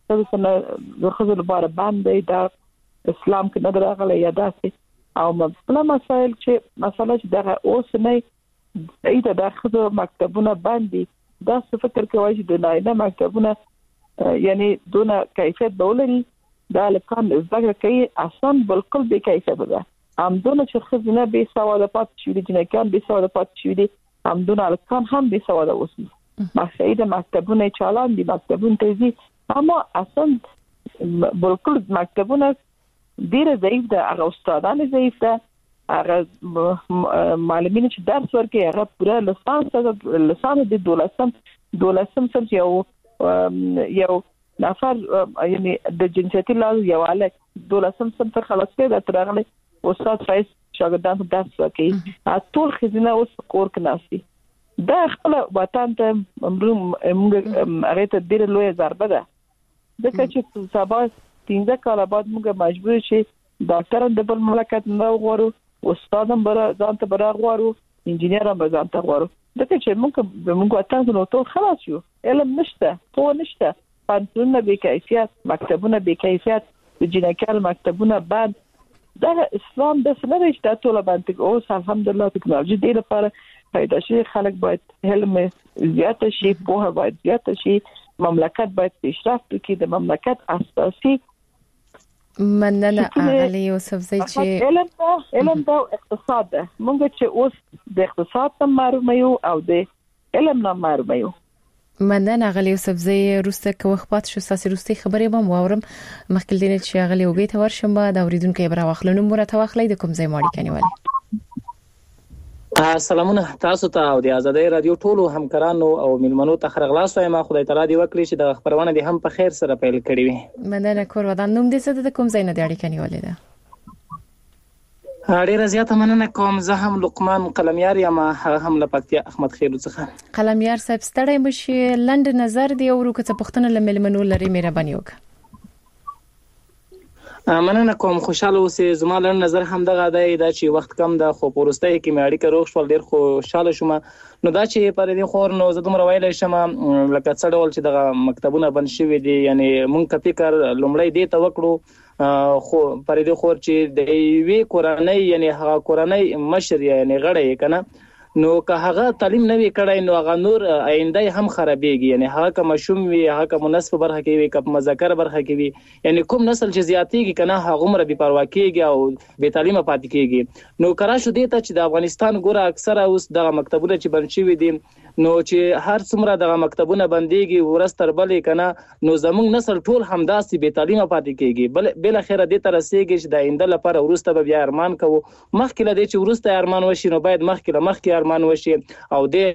څه خزر لپاره باندې دا اسلام کې نه راغلی یا داسې او مثلا مسائل چې مسله چې دغه اوس نه ایته د خزو مکتبونه باندې دا څه فکر کوي چې د ناینه مکتبونه یعنی دونه کیفیت بولري دا لکان زګر کوي اصلا بالکل به کیفیت ده هم دونه چې خزنه به سواده پات شي دي جنکان به سواده پات شي دي هم دونه لکان هم به سواده وسی مخایده مکتبونه چالان دي مکتبونه تیزی اما اصلا بالکل مکتبونه ډیره ضعیف ده هغه استادان ضعیف ده هغه معلمین چې درس ورکوي هغه پوره لسان سره لسان د دولسم دولسم سم یو یو نفر یعنی د جنسيتي لاز یو الک دولسم سم ته خلاص کړي د ترغلي استاد فایز شاګردان درس ورکوي ټول خزینه اوس کور کې ناسي دا خپل وطن ته موږ هغه ته ډیره لوی ضربه ده ځکه چې سبا پنځه کاله بعد موږ مجبور شي ډاکټر د بل مملکت نه غواړو، استادم بر ځان ته بر غواړو، انجینر هم ځان ته غواړو. دغه چې موږ به موږ وطن نو ټول خلاص یو، علم نشته، پوهه نشته، پانتونه به کیفیت، مکتبونه به کیفیت، د جنکال مکتبونه بند. دا اسلام د سنره چې ټول باندې اوس الحمدلله ټکنالوژي ډیره لپاره پیدا شي. خلک باید علم زیات شي، پوهه باید زیات شي، مملکت باید پیشرفت وکړي. د مملکت اساسي مننه اغلی یوسفزی چې علم دا علم دا اقتصاد ده. موږ چې اوس د اقتصاد ته معلومه یو او د علم نه معلومه یو. مننه اغلی یوسفزی. روسته که وخت پات شو ساسي روستي خبرې به واورم. مخکې دینه چې اغلی وګی ته ورشم به دا اوریدونکو برا واخلنو مرته واخلې د کوم ځای ماړی کني والی. سلامونه تاسو ته او د آزادۍ رادیو ټولو همکارانو او ملمنو ته خرغلاس وایم. خدای تعالی دې وکړي چې د خبرونه دې هم په خیر سره پیل کړي وي. مننه کور ودان. نوم دې څه د کوم ځای نه دی اړیکه نیولې ده؟ ډیره زیاته مننه کوم. زه هم لقمان قلمیار یم، هغه هم له پکتیا احمد خیرو څخه. قلمیار صاحب ستړی مشي، لند نظر دی او ورکه پښتنه لملمنو لري مهرباني وکړه. مننه کوم. خوشاله اوسې. زما لن نظر هم دغه دی دا چې وخت کم ده خو پورسته کې مې اړیکه روغ شول، ډیر خوشاله شوم. نو دا چې پر دې خور نو زه دومره ویلای شم لکه څه ډول چې دغه مکتبونه بند شوي دي، یعنی مونږ فکر لومړی دې ته وکړو خو پر دې خور چې د وی کورنۍ یعنی هغه کورنۍ مشر یعنی غړی کنه، نو که هغه تعلیم نه وی کړای نو هغه نور آینده هم خرابېږي. یعنی هغه کوم شوم وی، هغه کوم نصف برخه کې وی، کوم مذکر برخه کې وی، یعنی کوم نسل چې زیاتېږي کنه هغه عمر به پروا کېږي او به تعلیم پاتې کېږي. نو کرا شو دې ته چې د افغانستان ګوره اکثره اوس د مکتبونو چې بند شوي دي، نو چې هر څومره د مکتبونو بنديږي ورستر بلې کنه، نو زموږ نسل ټول همداسې به تعلیم پاتې کېږي. بل بل اخره دې تر رسېږي چې د آینده لپاره ورسته به بیا ارمان کوو. مخکې له دې چې ورسته ارمان وشي نو باید مخکې له مخکې ارمان وشي او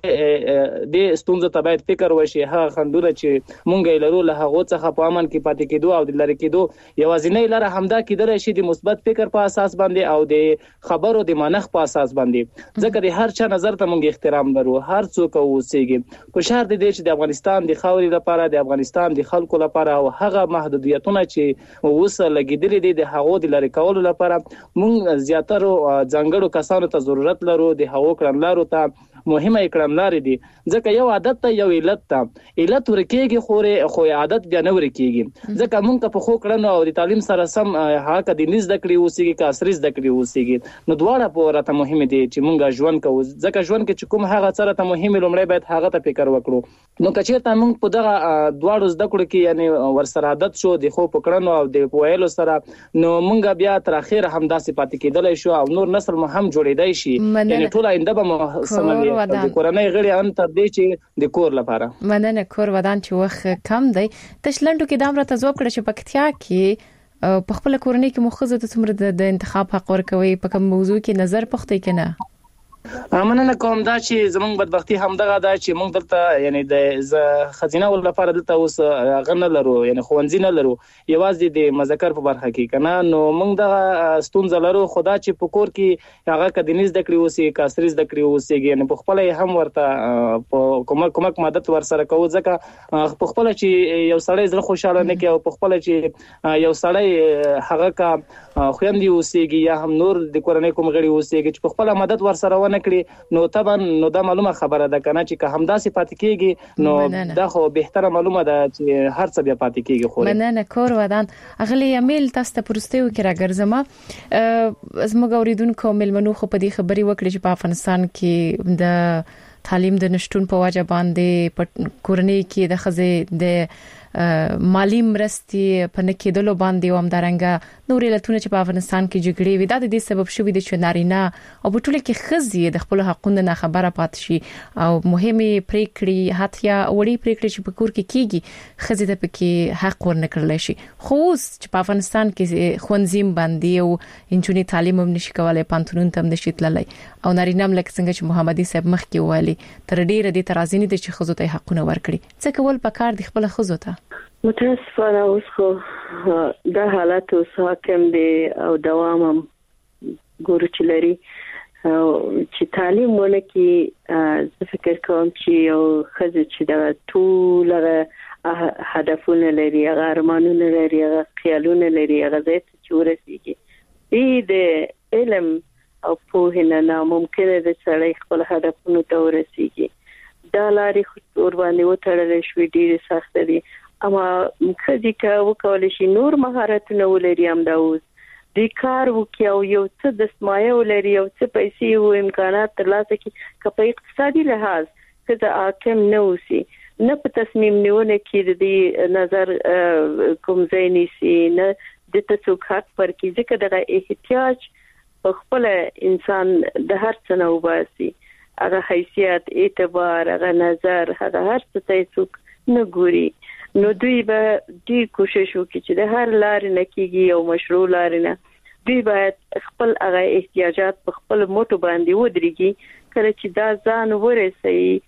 د د ستونزو ته باید فکر وشي. هغه خندونه چې مونږ لرو له هغه څخه په امن کې پاتې کېدو او د لری کېدو یوازینۍ لاره همدا کېدل شي د مثبت فکر په اساس باندې او د خبرو د منخ په اساس باندې. ځکه د هر چا نظر ته مونږ احترام لرو، هر څوک اوسېږي. په شهر د دې چې د افغانستان د خاورې لپاره، د افغانستان د خلکو لپاره او هغه محدودیتونه چې اوس لګیدلې دي د هغو د لری کولو لپاره مونږ زیاتره ځانګړو کسانو ته ضرورت لرو. د هغو کړنلارو ته مهمه کړنلارې دي، ځکه یو عادت ته یو علت ته علت ورکیږي خو خو عادت بیا نه ورکیږي. ځکه مونږ په خو کړنو او د تعلیم سره سم هغه د نس د کړي اوسېږي که عصري د کړي اوسېږي، نو دواړه په راته مهم دي چې مونږ ژوند کوو. ځکه ژوند کې چې کوم هغه سره ته مهم لومړی باید هغه ته فکر وکړو. نو که چېرته مونږ په دغه دواړو زده کړو کې یعنی ورسره عادت شو د خو په کړنو او د ویلو سره، نو مونږ بیا تر اخره هم داسې پاتې کېدلی شو او نور نسل مو هم جوړېدای شي. یعنی ټول آینده به سموي د کورنۍ غړي ان تر دې چې د کور لپاره. مننه کور ودان چې وخت کم دی. تشلندو کې دامره تزوب کړ چې پکتیا کې په خپل کورنۍ کې مخزه د څومره د انتخاب حق ورکوي، په کوم موضوع کې نظر پختې کنه؟ مننه کوم. دا چې زمونږ بدبختی هم دغه دا چې مونږ دلته یعنی د خزینه ول لپاره دلته اوس غن لرو، یعنی خوندې نه لرو، یوازې د مذکر په برخه کې کنه. نو مونږ دغه ستونزه لرو. خدا چې په کور کې هغه کدینیز د کړی اوسې کاسریز د کړی اوسېږي، یعنی په خپل هم ورته په کومک کومک مدد ورسره کوو. ځکه په خپل چې یو سړی زړه خوشاله نه کوي او په خپل چې یو سړی هغه کا خويندې اوسېږي یا هم نور د کورنۍ کوم غړي اوسېږي چې په خپل مدد ورسره ونه کړی، نو طبعا نو دا معلومه خبره ده کنه چې که همداسې پاتې کېږي نو دا خو بهتره معلومه ده چې هر څه بیا پاتې کېږي. خو مننه کور ودان. اغلی امیل تاسو ته پرستیو کې راګرځم. زموږ اوریدونکو ملمنو خو په دې خبري وکړي چې په افغانستان کې د تعلیم د نشټون په وجه باندې په کورنۍ کې د خزې د مالی مرستې په نکیدلو باندې او همدارنګه نورې لټونه چې په افغانستان کې جګړې وي، دا د دې سبب شوې دي چې نارینه او په ټوله کې خزې د خپل حقوقو نه خبره پات شي او مهمه پریکړې حتیا وړي پریکړې چې په کور کې کیږي خزې ته پکې حق ورنکړل شي. خو اوس چې په افغانستان کې خوندزیم باندې او انجونی تعلیم هم نشي کولای، پانتونون ته هم نشي تللی او نارینه هم لکه څنګه چې محمدي صاحب مخکې وایي تر ډیره د ترازینې د چې خزو ته حقونه ورکړي. څه کول پکار دي خپل خزو ته؟ متاسفانه اوس خو دا حالت اوس حاکم دی او دوام هم ګورو چې لري چې تعلیم ونه کې. زه فکر کوم چې یو ښځه چې دا ټول هدفونه لري هغه ارمانونه لري هغه خیالونه لري هغه ځای ته چې ورسیږي د علم او په نه ممکن ده چې خپل هدفونو ته ورسیږي دا لارې ور باندې وتړل شوې ډېر سخت دي اما کدي کا وکول شي نور مهارتونه ولري هم دا اوس د کار وکي او یو څه د سمایه ولري او څه پیسې او امکانات ترلاسه کړي که په اقتصادي لحاظ کله حاکم نه وسی نه په تصمیم نیونه کې د نظر کوم ځای نیسي نه د تڅوک حق پر کې ځکه د احتیاج په خپل انسان د هر څه نه وباسي هغه حیثیت اعتبار هغه نظر هغه هر څه ته څوک نه ګوري نو دوی به ډیر کوشش وکړي چې د هر لار نه کېږي او مشروع لار نه دوی باید خپل هغه احتیاجات په خپل موټو باندې ودرېږي کله چې دا ځان ورسي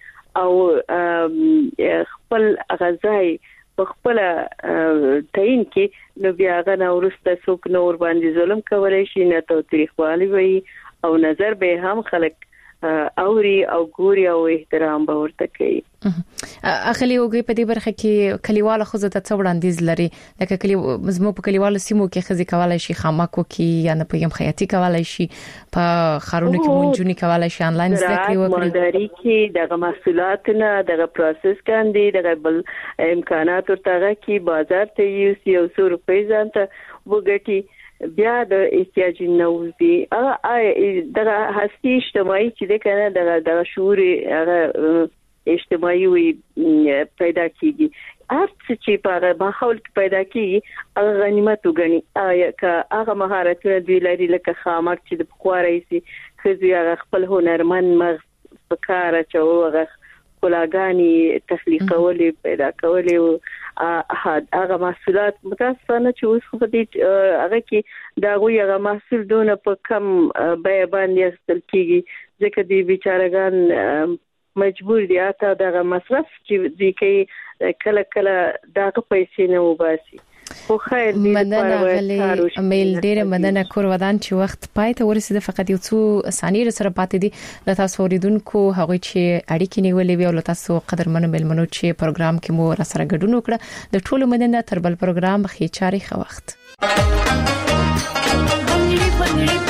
او خپل غذای په خپل تعین کې نو بیا هغه نورسته څوک نور باندې ظلم کولای شي نه توتریخوالي وي او نظر به هم خلک اوري او ګوري او احترام به ورته کوي اخلي وګي په دې برخه کې کلیواله خو زه ته څو وړاندیز لري لکه کلی مزمو په کلیوالو سیمو کې خزي کولای شي خامکو کې یا نه په یم خیاطي کولای شي په خارونو کې مونږونی کولای شي انلاین زده کړې وکړي مالداري کې دغه محصولات نه دغه پروسس کاندي دغه بل امکانات ورته کې بازار ته یو سیو سو روپۍ ځانته وګټي بیا د احتیاج نوځي هغه دغه هستی اجتماعي چې د کنه دغه د شعور هغه اجتماعي وي پیدا کیږي هر څه چې په ماحول کې پیدا کیږي هغه غنیمت وګڼي که هغه مهارتونه دی لري لکه خامک چې د بخواري سي خزي هغه خپل هنرمن مغز په کار اچوي کلاګانی تخلیقولي پیدا کولي هغه محصولات متاسفانه چې اوس خو دې هغه کې دا غوي هغه محصول دونه په کم بیه باندې استل کیږي ځکه دې بیچارهګان مجبور دي اته دغه مصرف چې دې کله کله دغه پیسې نه وباسي خو خیر دې مننه غلي امیل ډیره مننه کور ودان چې وخت پای ته ورسېده فقط یو څو ثانیې سره پاتې دي د تاسو اوریدونکو هغه چې اړیکې نیولې وي او تاسو قدرمنو ملمنو چې پروګرام کې مو را سره ګډون وکړه د ټولو مننه تر بل پروګرام خې چاري خو وخت